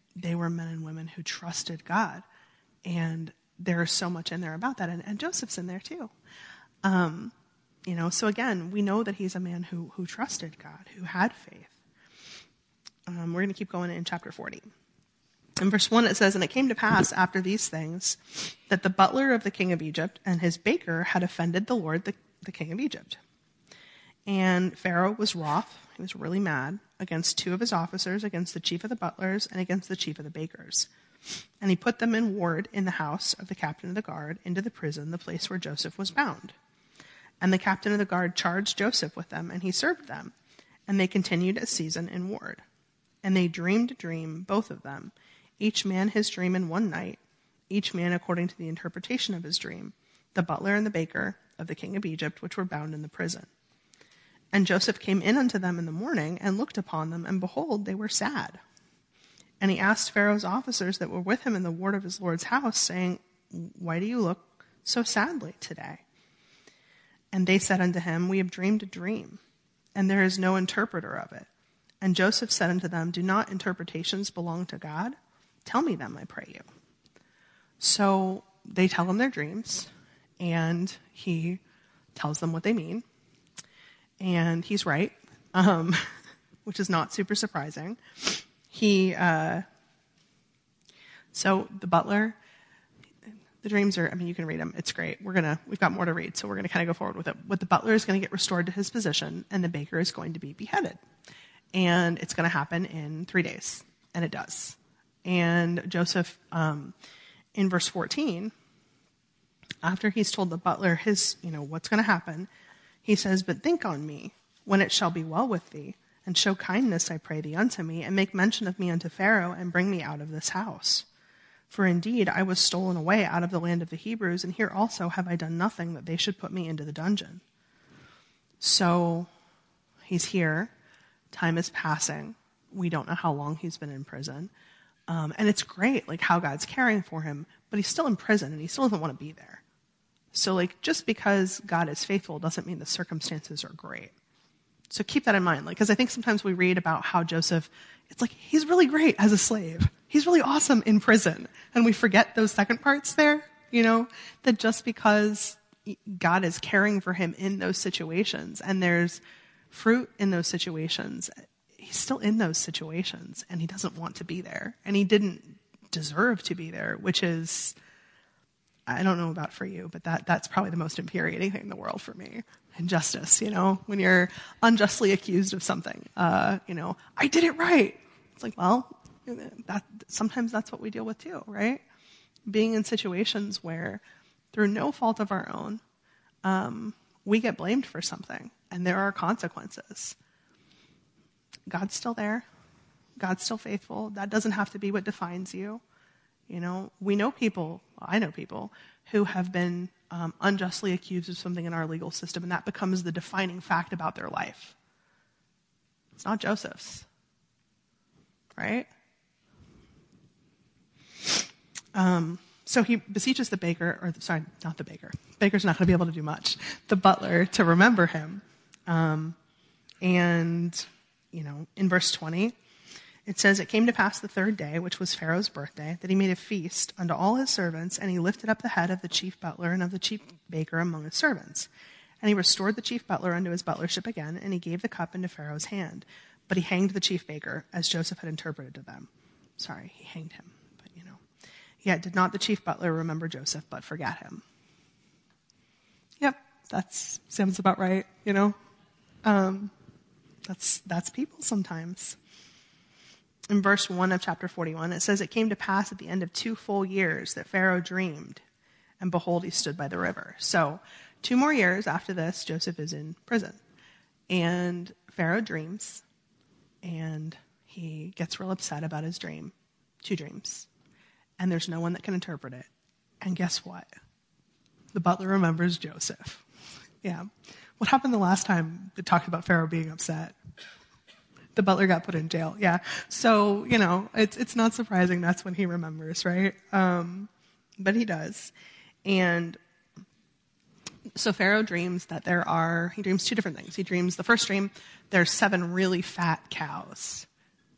they were men and women who trusted God. And there's so much in there about that. And, and Joseph's in there too. Um, you know, so again, we know that he's a man who, who trusted God, who had faith. Um, we're going to keep going in chapter forty. In verse one, it says, "And it came to pass after these things that the butler of the king of Egypt and his baker had offended the Lord, the, the king of Egypt. And Pharaoh was wroth," he was really mad, "against two of his officers, against the chief of the butlers, and against the chief of the bakers. And he put them in ward in the house of the captain of the guard, into the prison, the place where Joseph was bound. And the captain of the guard charged Joseph with them, and he served them. And they continued a season in ward. And they dreamed a dream, both of them, each man his dream in one night, each man according to the interpretation of his dream, the butler and the baker of the king of Egypt, which were bound in the prison. And Joseph came in unto them in the morning, and looked upon them, and behold, they were sad. And he asked Pharaoh's officers that were with him in the ward of his Lord's house, saying, Why do you look so sadly today? And they said unto him, We have dreamed a dream, and there is no interpreter of it. And Joseph said unto them, Do not interpretations belong to God? Tell me them, I pray you. So they tell him their dreams, and he tells them what they mean. And he's right, um, which is not super surprising. He, uh, so the butler, the dreams are, I mean, you can read them. It's great. We're going to, we've got more to read, so we're going to kind of go forward with it. What the butler is going to get restored to his position, and the baker is going to be beheaded. And it's going to happen in three days. And it does. And Joseph, um, in verse fourteen, after he's told the butler his, you know, what's going to happen, he says, But think on me, when it shall be well with thee, and show kindness, I pray thee, unto me, and make mention of me unto Pharaoh, and bring me out of this house. For indeed I was stolen away out of the land of the Hebrews, and here also have I done nothing that they should put me into the dungeon. So he's here. Time is passing. We don't know how long he's been in prison. Um, and it's great, like, how God's caring for him, but he's still in prison, and he still doesn't want to be there. So, like, just because God is faithful doesn't mean the circumstances are great. So keep that in mind, like, because I think sometimes we read about how Joseph, it's like, he's really great as a slave. He's really awesome in prison. And we forget those second parts there, you know, that just because God is caring for him in those situations, and there's fruit in those situations, he's still in those situations, and he doesn't want to be there. And he didn't deserve to be there, which is, I don't know about for you, but that that's probably the most infuriating thing in the world for me. Injustice, you know, when you're unjustly accused of something, uh, you know, I did it right. It's like, well, that sometimes that's what we deal with too, right? Being in situations where, through no fault of our own, um, we get blamed for something, and there are consequences. God's still there. God's still faithful. That doesn't have to be what defines you. You know, we know people, well, I know people, who have been um, unjustly accused of something in our legal system, and that becomes the defining fact about their life. It's not Joseph's. Right? Um, so he beseeches the baker, or sorry, not the baker. Baker's not going to be able to do much. The butler to remember him. Um, and, you know, in verse twenty, it says, It came to pass the third day, which was Pharaoh's birthday, that he made a feast unto all his servants, and he lifted up the head of the chief butler and of the chief baker among his servants. And he restored the chief butler unto his butlership again, and he gave the cup into Pharaoh's hand. But he hanged the chief baker, as Joseph had interpreted to them. Sorry, he hanged him, but you know. Yet did not the chief butler remember Joseph, but forgot him. Yep, that sounds about right, you know. Um, that's that's people sometimes. In verse one of chapter forty-one, it says, It came to pass at the end of two full years that Pharaoh dreamed, and behold, he stood by the river. So two more years after this, Joseph is in prison. And Pharaoh dreams, and he gets real upset about his dream. Two dreams. And there's no one that can interpret it. And guess what? The butler remembers Joseph. Yeah. What happened the last time they talked about Pharaoh being upset? The butler got put in jail. Yeah. So, you know, it's it's not surprising that's when he remembers, right? Um, but he does. And so Pharaoh dreams that there are, he dreams two different things. He dreams, the first dream, there's seven really fat cows.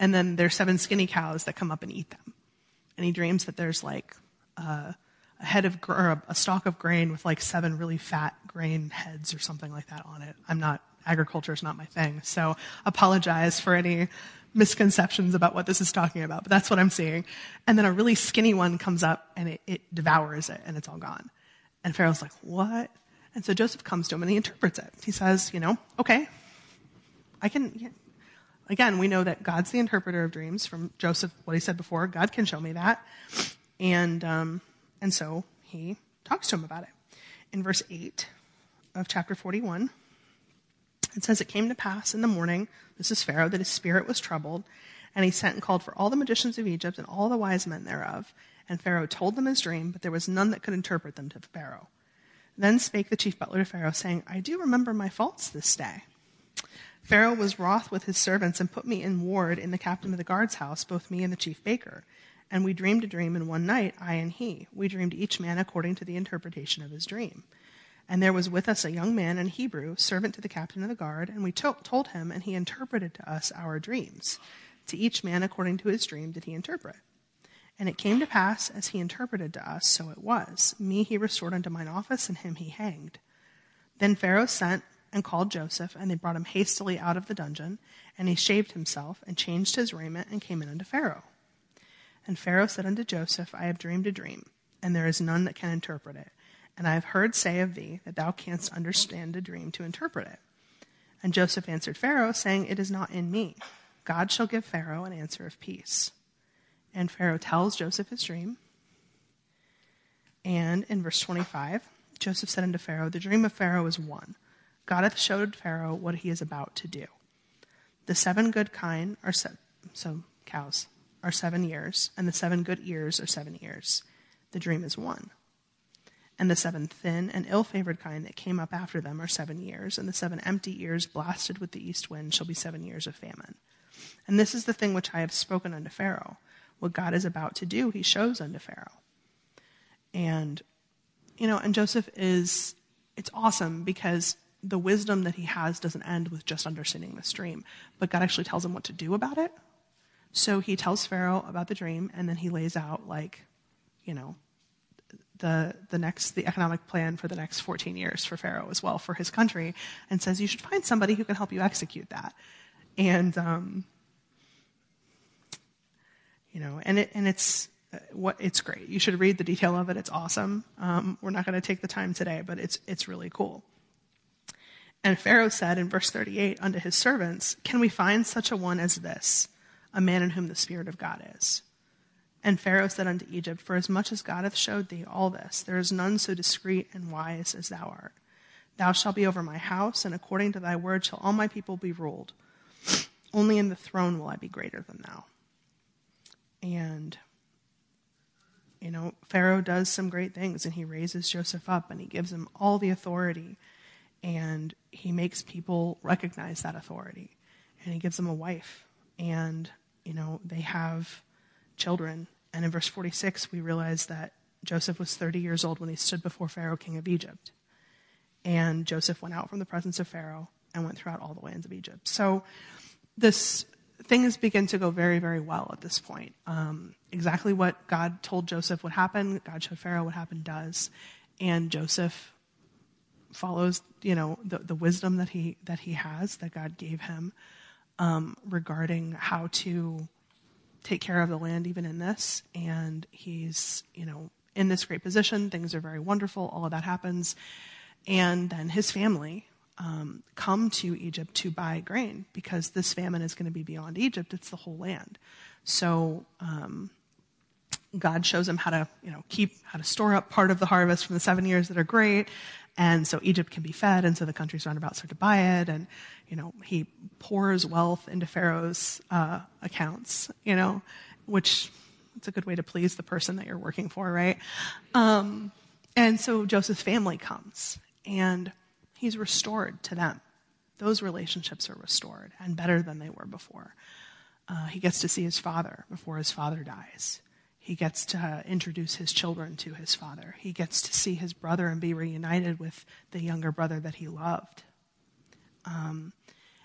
And then there's seven skinny cows that come up and eat them. And he dreams that there's like uh, a head of, gr- or a stalk of grain with like seven really fat grain heads or something like that on it. I'm not, agriculture is not my thing. So apologize for any misconceptions about what this is talking about, but that's what I'm seeing. And then a really skinny one comes up and it, it devours it and it's all gone. And Pharaoh's like, what? And so Joseph comes to him and he interprets it. He says, you know, okay, I can, yeah. Again, we know that God's the interpreter of dreams from Joseph, what he said before, God can show me that. And, um, and so he talks to him about it. In verse eight of chapter forty-one, it says, it came to pass in the morning, this is Pharaoh, that his spirit was troubled, and he sent and called for all the magicians of Egypt and all the wise men thereof. And Pharaoh told them his dream, but there was none that could interpret them to Pharaoh. Then spake the chief butler to Pharaoh, saying, I do remember my faults this day. Pharaoh was wroth with his servants and put me in ward in the captain of the guard's house, both me and the chief baker. And we dreamed a dream in one night, I and he. We dreamed each man according to the interpretation of his dream. And there was with us a young man, an Hebrew, servant to the captain of the guard, and we to- told him, and he interpreted to us our dreams. To each man according to his dream did he interpret. And it came to pass, as he interpreted to us, so it was. Me he restored unto mine office, and him he hanged. Then Pharaoh sent and called Joseph, and they brought him hastily out of the dungeon, and he shaved himself, and changed his raiment, and came in unto Pharaoh. And Pharaoh said unto Joseph, I have dreamed a dream, and there is none that can interpret it. And I have heard say of thee that thou canst understand a dream to interpret it. And Joseph answered Pharaoh, saying, it is not in me. God shall give Pharaoh an answer of peace. And Pharaoh tells Joseph his dream. And in verse twenty-five, Joseph said unto Pharaoh, the dream of Pharaoh is one. God hath showed Pharaoh what he is about to do. The seven good kine are se- so cows are seven years, and the seven good ears are seven years. The dream is one. And the seven thin and ill-favored kine that came up after them are seven years, and the seven empty ears blasted with the east wind shall be seven years of famine. And this is the thing which I have spoken unto Pharaoh. What God is about to do, he shows unto Pharaoh. And, you know, and Joseph is, it's awesome because the wisdom that he has doesn't end with just understanding this dream, but God actually tells him what to do about it. So he tells Pharaoh about the dream, and then he lays out, like, you know, the the next the economic plan for the next fourteen years for Pharaoh as well, for his country, and says you should find somebody who can help you execute that. And um, you know, and it and it's uh, what it's great. You should read the detail of it. It's awesome. Um, we're not going to take the time today, but it's it's really cool. And Pharaoh said in verse thirty-eight unto his servants, can we find such a one as this, a man in whom the Spirit of God is? And Pharaoh said unto Egypt, for as much as God hath showed thee all this, there is none so discreet and wise as thou art. Thou shalt be over my house, and according to thy word shall all my people be ruled. Only in the throne will I be greater than thou. And, you know, Pharaoh does some great things, and he raises Joseph up, and he gives him all the authority, and he makes people recognize that authority, and he gives them a wife, and, you know, they have children. And in verse forty-six, we realize that Joseph was thirty years old when he stood before Pharaoh, king of Egypt. And Joseph went out from the presence of Pharaoh and went throughout all the lands of Egypt. So this things begin to go very, very well at this point. Um, exactly what God told Joseph would happen, God showed Pharaoh what happened does. And Joseph follows, you know, the, the wisdom that he that he has, that God gave him, um, regarding how to take care of the land even in this. And he's, you know, in this great position. Things are very wonderful. All of that happens. And then his family um, come to Egypt to buy grain because this famine is going to be beyond Egypt. It's the whole land. So um, God shows him how to, you know, keep, how to store up part of the harvest from the seven years that are great. And so Egypt can be fed, and so the countries round about start to buy it. And, you know, he pours wealth into Pharaoh's uh, accounts, you know, which it's a good way to please the person that you're working for, right? Um, and so Joseph's family comes, and he's restored to them. Those relationships are restored and better than they were before. Uh, he gets to see his father before his father dies. He gets to introduce his children to his father. He gets to see his brother and be reunited with the younger brother that he loved. Um,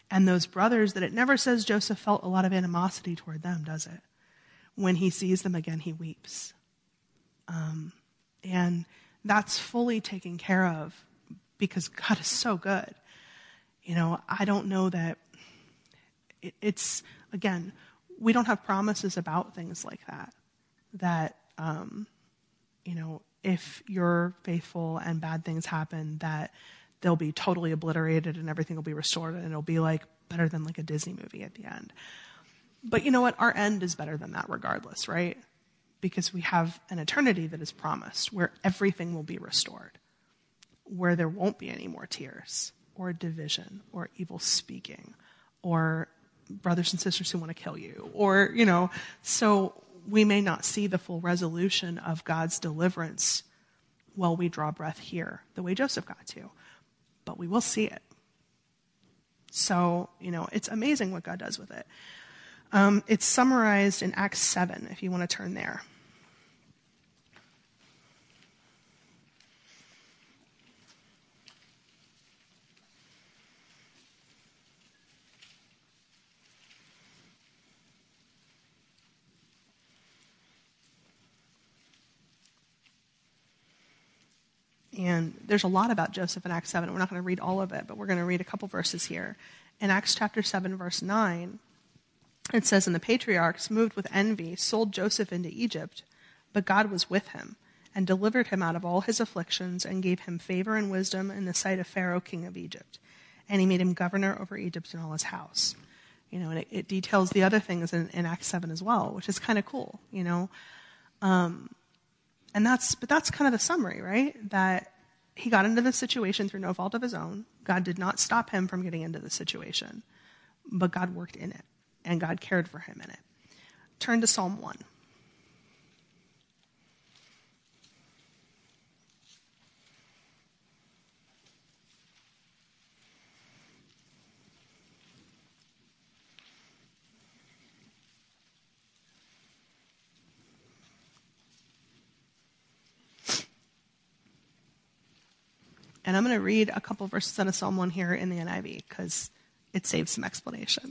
And those brothers, that it never says Joseph felt a lot of animosity toward them, does it? When he sees them again, he weeps. Um, and that's fully taken care of because God is so good. You know, I don't know that it, it's, again, we don't have promises about things like that. That, um, you know, if you're faithful and bad things happen, that they'll be totally obliterated and everything will be restored and it'll be like better than like a Disney movie at the end. But you know what? Our end is better than that regardless, right? Because we have an eternity that is promised where everything will be restored, where there won't be any more tears or division or evil speaking or brothers and sisters who want to kill you or, you know, so we may not see the full resolution of God's deliverance while we draw breath here, the way Joseph got to, but we will see it. So, you know, it's amazing what God does with it. Um, it's summarized in Acts seven, if you want to turn there. And there's a lot about Joseph in Acts seven. We're not going to read all of it, but we're going to read a couple verses here. In Acts chapter seven, verse nine, it says, "And the patriarchs, moved with envy, sold Joseph into Egypt, but God was with him and delivered him out of all his afflictions and gave him favor and wisdom in the sight of Pharaoh, king of Egypt. And he made him governor over Egypt and all his house." You know, and it, it details the other things in, in Acts seven as well, which is kind of cool, you know. Um, and that's, but that's kind of the summary, right? That he got into this situation through no fault of his own. God did not stop him from getting into the situation, but God worked in it and God cared for him in it. Turn to Psalm one. And I'm going to read a couple verses out of Psalm one here in the N I V because it saves some explanation.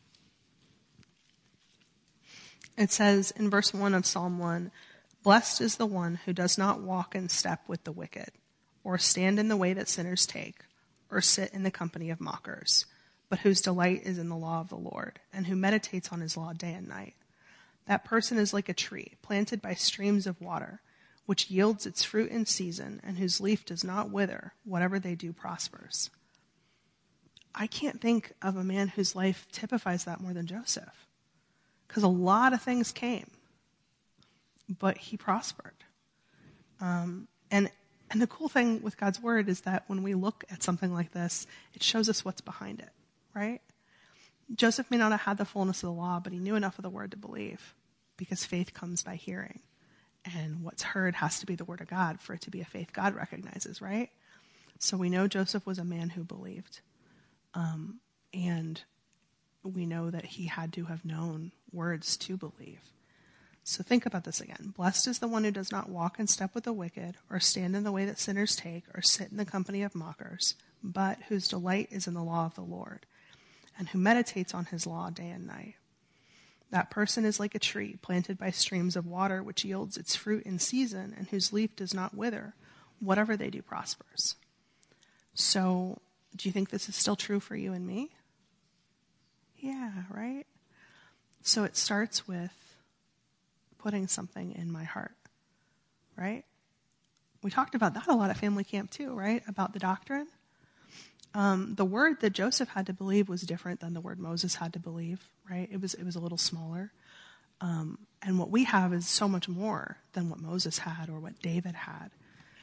It says in verse one of Psalm one, "Blessed is the one who does not walk in step with the wicked, or stand in the way that sinners take, or sit in the company of mockers, but whose delight is in the law of the Lord, and who meditates on his law day and night. That person is like a tree planted by streams of water, which yields its fruit in season, and whose leaf does not wither. Whatever they do prospers." I can't think of a man whose life typifies that more than Joseph, because a lot of things came, but he prospered. Um, and and the cool thing with God's word is that when we look at something like this, it shows us what's behind it, right? Joseph may not have had the fullness of the law, but he knew enough of the word to believe, because faith comes by hearing. And what's heard has to be the word of God for it to be a faith God recognizes, right? So we know Joseph was a man who believed. Um, and we know that he had to have known words to believe. So think about this again. Blessed is the one who does not walk in step with the wicked, or stand in the way that sinners take, or sit in the company of mockers, but whose delight is in the law of the Lord, and who meditates on his law day and night. That person is like a tree planted by streams of water, which yields its fruit in season, and whose leaf does not wither. Whatever they do prospers. So, do you think this is still true for you and me? Yeah, right? So it starts with putting something in my heart, right? We talked about that a lot at family camp too, right? About the doctrine. Um, the word that Joseph had to believe was different than the word Moses had to believe, right? It was it was a little smaller. Um, and what we have is so much more than what Moses had or what David had.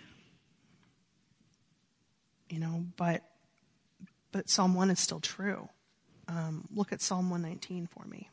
You know, but but Psalm one is still true. Um, look at Psalm one nineteen for me.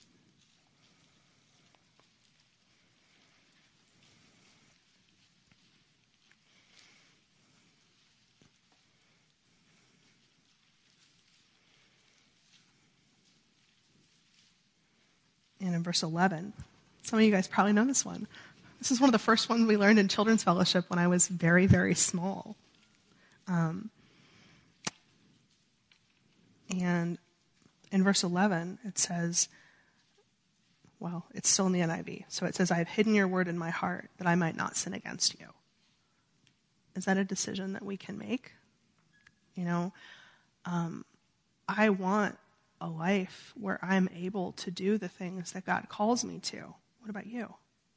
And in verse eleven, some of you guys probably know this one. This is one of the first ones we learned in Children's Fellowship when I was very, very small. Um, And in verse eleven, it says, well, it's still in the N I V. So it says, I have hidden your word in my heart that I might not sin against you. Is that a decision that we can make? You know, um, I want a life where I'm able to do the things that God calls me to. What about you?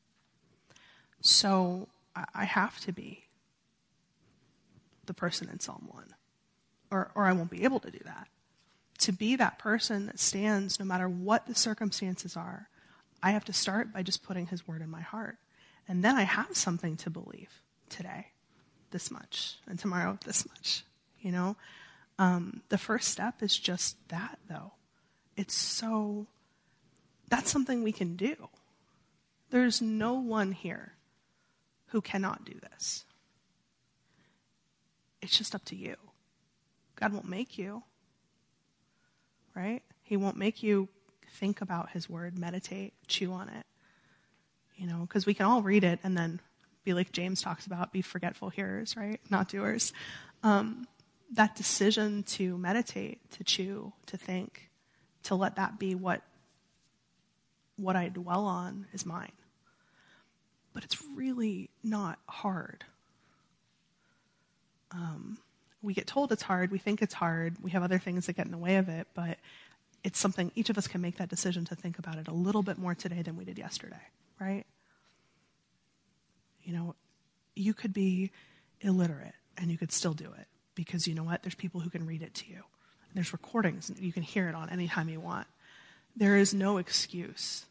So I, I have to be the person in Psalm one, or, or I won't be able to do that. To be that person that stands no matter what the circumstances are, I have to start by just putting his word in my heart. And then I have something to believe today, this much, and tomorrow, this much, you know? Um, the first step is just that, though. It's so, that's something we can do. There's no one here who cannot do this. It's just up to you. God won't make you, right? He won't make you think about his word, meditate, chew on it. You know, because we can all read it and then be like James talks about, be forgetful hearers, right? Not doers. Um, that decision to meditate, to chew, to think, to let that be what, what I dwell on is mine. But it's really not hard. Um, we get told it's hard. We think it's hard. We have other things that get in the way of it, but it's something, each of us can make that decision to think about it a little bit more today than we did yesterday, right? You know, you could be illiterate and you could still do it because you know what? There's people who can read it to you. There's recordings. And you can hear it on anytime you want. There is no excuse.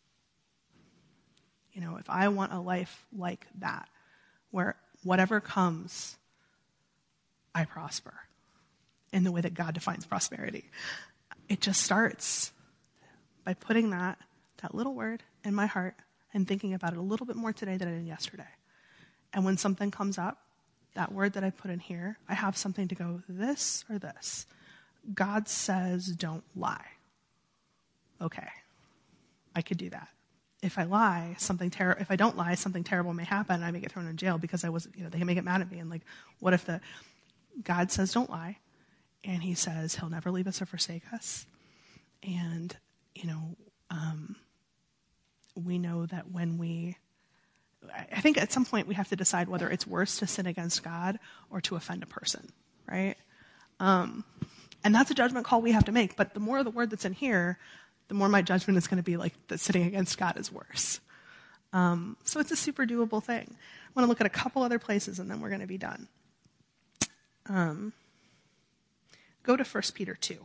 You know, if I want a life like that, where whatever comes, I prosper in the way that God defines prosperity. It just starts by putting that, that little word in my heart and thinking about it a little bit more today than I did yesterday. And when something comes up, that word that I put in here, I have something to go, this or this. God says don't lie. Okay, I could do that. If I lie, something ter- if I don't lie, something terrible may happen. I may get thrown in jail because I was, you know, they may get mad at me. And like, what if the God says don't lie? And he says he'll never leave us or forsake us. And, you know, um, we know that when we, I think at some point we have to decide whether it's worse to sin against God or to offend a person, right? Um, and that's a judgment call we have to make. But the more of the word that's in here, the more my judgment is going to be like that sinning against God is worse. Um, so it's a super doable thing. I want to look at a couple other places and then we're going to be done. Um, Go to First Peter two.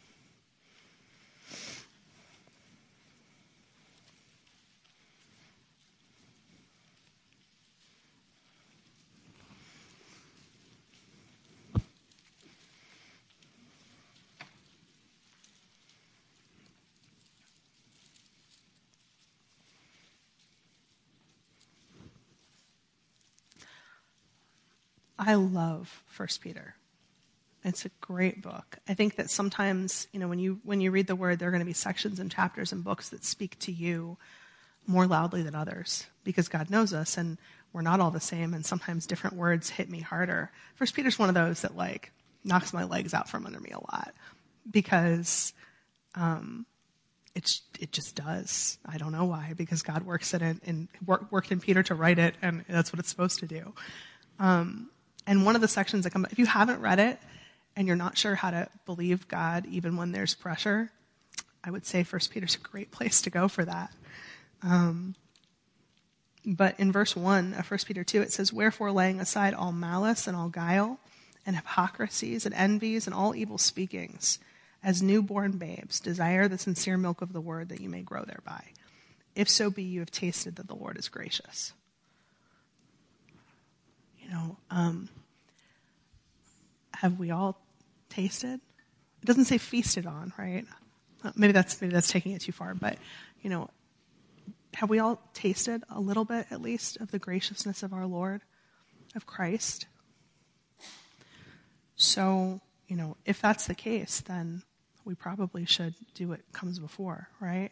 I love First Peter. It's a great book. I think that sometimes, you know, when you when you read the word, there are going to be sections and chapters and books that speak to you more loudly than others because God knows us and we're not all the same and sometimes different words hit me harder. First Peter's one of those that like knocks my legs out from under me a lot because um, it's it just does. I don't know why, because God works in it and work, worked in Peter to write it, and that's what it's supposed to do. Um, and one of the sections that come, if you haven't read it, and you're not sure how to believe God even when there's pressure, I would say First Peter's a great place to go for that. Um, but in verse one of First Peter two, it says, wherefore laying aside all malice and all guile and hypocrisies and envies and all evil speakings, as newborn babes, desire the sincere milk of the word that you may grow thereby. If so be you have tasted that the Lord is gracious. You know, um, have we all tasted? It doesn't say feasted on, right? Maybe that's maybe that's taking it too far, but you know, have we all tasted a little bit at least of the graciousness of our Lord, of Christ? So, you know, if that's the case, then we probably should do what comes before, right?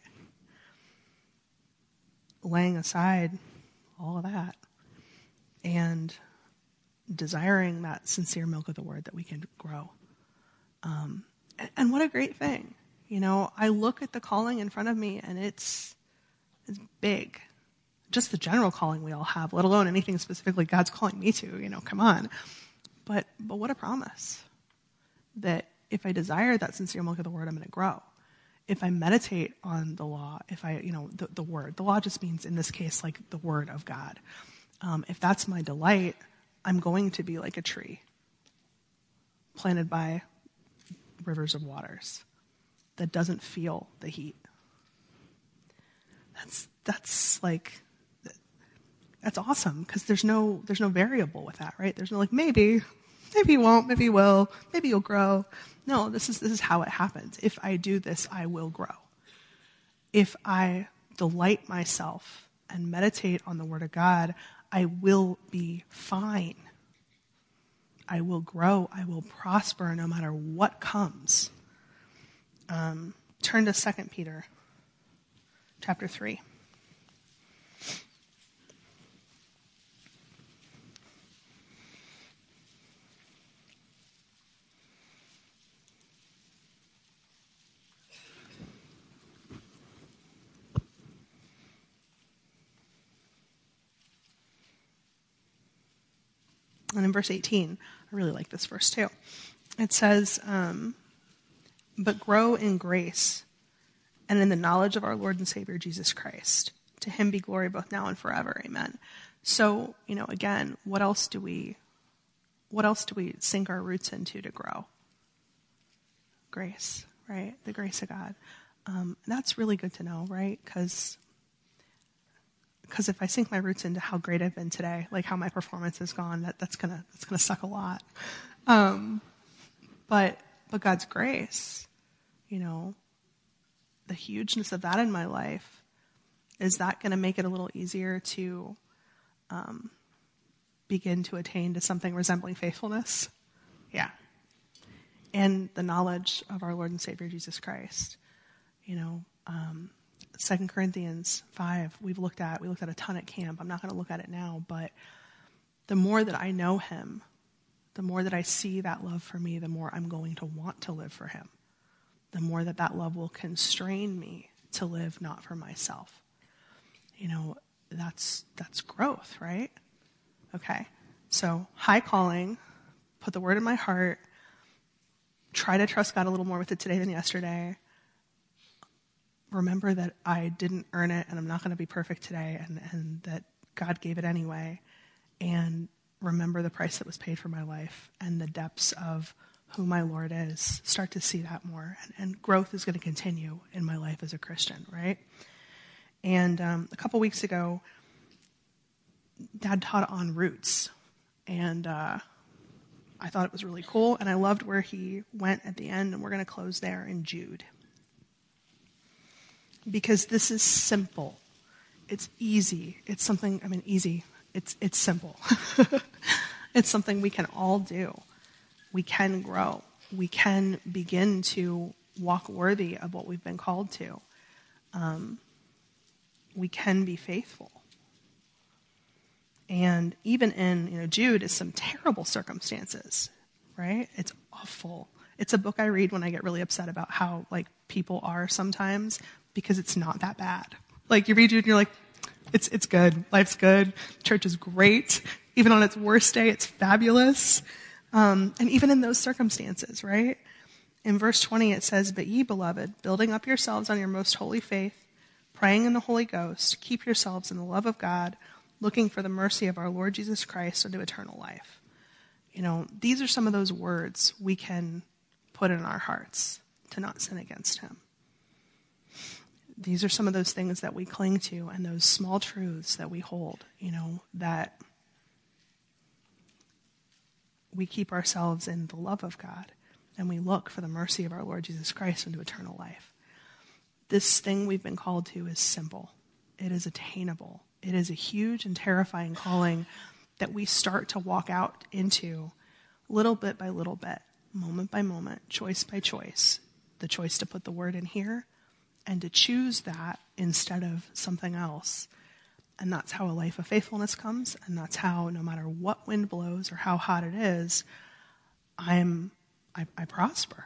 Laying aside all of that and desiring that sincere milk of the word that we can grow. Um, And, and what a great thing. You know, I look at the calling in front of me and it's, it's big. Just the general calling we all have, let alone anything specifically God's calling me to, you know, come on. But, but what a promise that if I desire that sincere milk of the word, I'm going to grow. If I meditate on the law, if I, you know, the, the word, the law just means in this case, like the word of God. Um, if that's my delight, I'm going to be like a tree planted by rivers of waters that doesn't feel the heat. That's, that's like, that's awesome because there's no, there's no variable with that, right? There's no like, maybe, maybe you won't, maybe you will, maybe you'll grow. No, this is, this is how it happens. If I do this, I will grow. If I delight myself and meditate on the word of God, I will be fine. I will grow. I will prosper no matter what comes. Um, turn to Second Peter chapter three. And in verse eighteen, I really like this verse too. It says, um, but grow in grace and in the knowledge of our Lord and Savior Jesus Christ. To him be glory both now and forever. Amen. So, you know, again, what else do we, what else do we sink our roots into to grow? Grace, right? The grace of God. Um, that's really good to know, right? Because Because if I sink my roots into how great I've been today, like how my performance has gone, that, that's gonna that's gonna suck a lot. Um, but but God's grace, you know, the hugeness of that in my life, is that going to make it a little easier to um, begin to attain to something resembling faithfulness? Yeah. And the knowledge of our Lord and Savior Jesus Christ, you know. Um, Second Corinthians five, we've looked at, we looked at a ton at camp. I'm not going to look at it now, but the more that I know him, the more that I see that love for me, the more I'm going to want to live for him. The more that that love will constrain me to live not for myself. You know, that's, that's growth, right? Okay. So high calling, put the word in my heart, try to trust God a little more with it today than yesterday. Remember that I didn't earn it and I'm not going to be perfect today, and, and that God gave it anyway. And remember the price that was paid for my life and the depths of who my Lord is. Start to see that more. And, and growth is going to continue in my life as a Christian, right? And um, a couple weeks ago, Dad taught on roots. And uh, I thought it was really cool. And I loved where he went at the end. And we're going to close there in Jude. Because this is simple. It's easy. It's something, I mean, easy. It's it's simple. It's something we can all do. We can grow. We can begin to walk worthy of what we've been called to. Um, we can be faithful. And even in, you know, Jude is some terrible circumstances, right? It's awful. It's a book I read when I get really upset about how, like, people are sometimes, because it's not that bad. Like, you read Jude and you're like, it's it's good. Life's good. Church is great. Even on its worst day, it's fabulous. Um, and even in those circumstances, right? In verse twenty, it says, but ye, beloved, building up yourselves on your most holy faith, praying in the Holy Ghost, keep yourselves in the love of God, looking for the mercy of our Lord Jesus Christ unto eternal life. You know, these are some of those words we can put in our hearts to not sin against him. These are some of those things that we cling to and those small truths that we hold, you know, that we keep ourselves in the love of God and we look for the mercy of our Lord Jesus Christ into eternal life. This thing we've been called to is simple. It is attainable. It is a huge and terrifying calling that we start to walk out into little bit by little bit, moment by moment, choice by choice. The choice to put the word in here and to choose that instead of something else. And that's how a life of faithfulness comes. And that's how, no matter what wind blows or how hot it is, I'm, I, I prosper.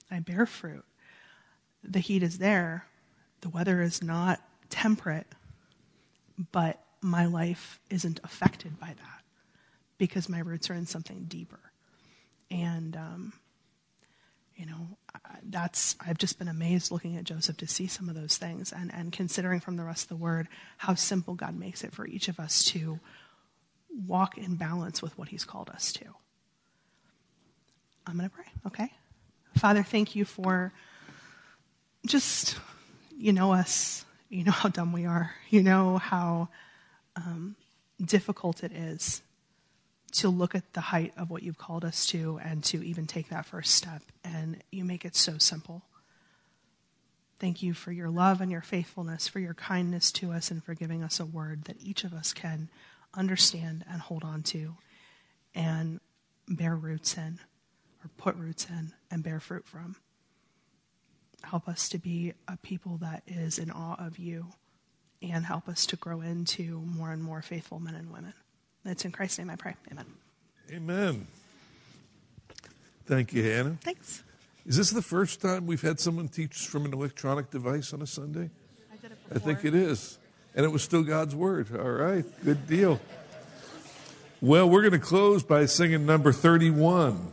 I bear fruit. The heat is there. The weather is not temperate, but my life isn't affected by that because my roots are in something deeper. And, um, you know, that's, I've just been amazed looking at Joseph to see some of those things and, and considering from the rest of the word how simple God makes it for each of us to walk in balance with what he's called us to. I'm going to pray, okay? Father, thank you for just, you know us, you know how dumb we are, you know how um, difficult it is to look at the height of what you've called us to and to even take that first step. And you make it so simple. Thank you for your love and your faithfulness, for your kindness to us, and for giving us a word that each of us can understand and hold on to and bear roots in, or put roots in and bear fruit from. Help us to be a people that is in awe of you, and help us to grow into more and more faithful men and women. It's in Christ's name I pray. Amen. Amen. Thank you, Hannah. Thanks. Is this the first time we've had someone teach from an electronic device on a Sunday? I did it I before. think it is. And it was still God's word. All right. Good deal. Well, we're going to close by singing number thirty-one.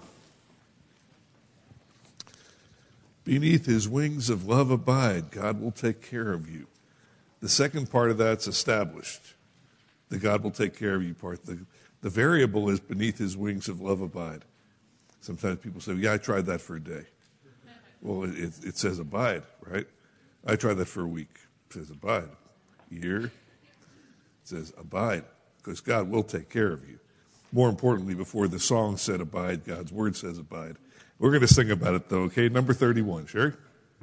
Beneath his wings of love abide, God will take care of you. The second part of that's established. The God will take care of you part. The, the variable is beneath his wings of love abide. Sometimes people say, yeah, I tried that for a day. Well, it, it says abide, right? I tried that for a week. It says abide. Year, it says abide, because God will take care of you. More importantly, before the song said abide, God's word says abide. We're going to sing about it, though, okay? Number thirty-one, Sherry?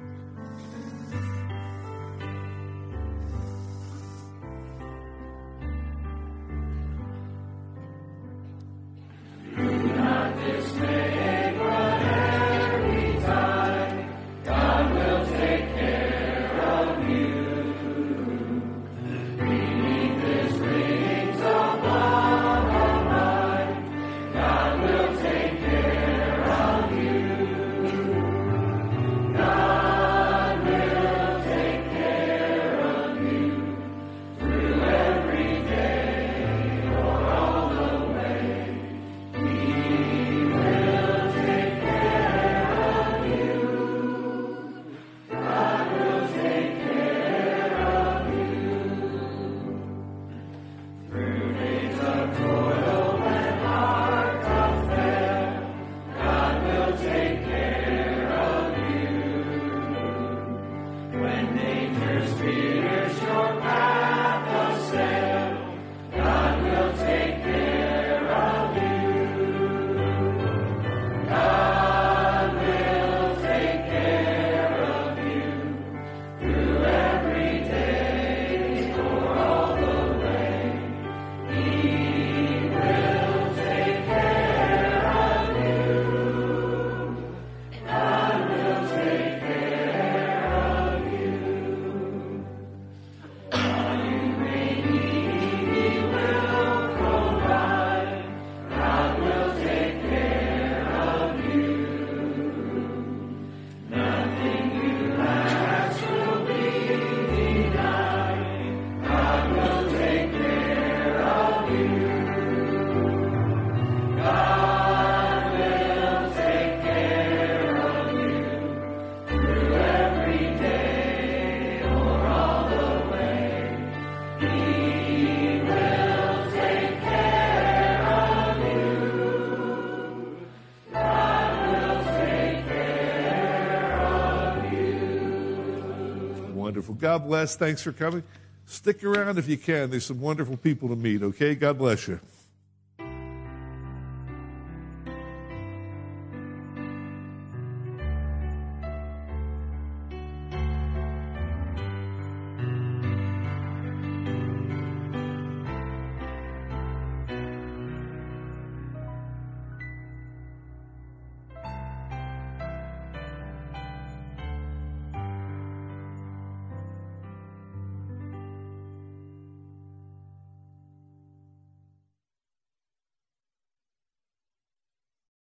Wonderful. God bless. Thanks for coming. Stick around if you can. There's some wonderful people to meet, okay? God bless you.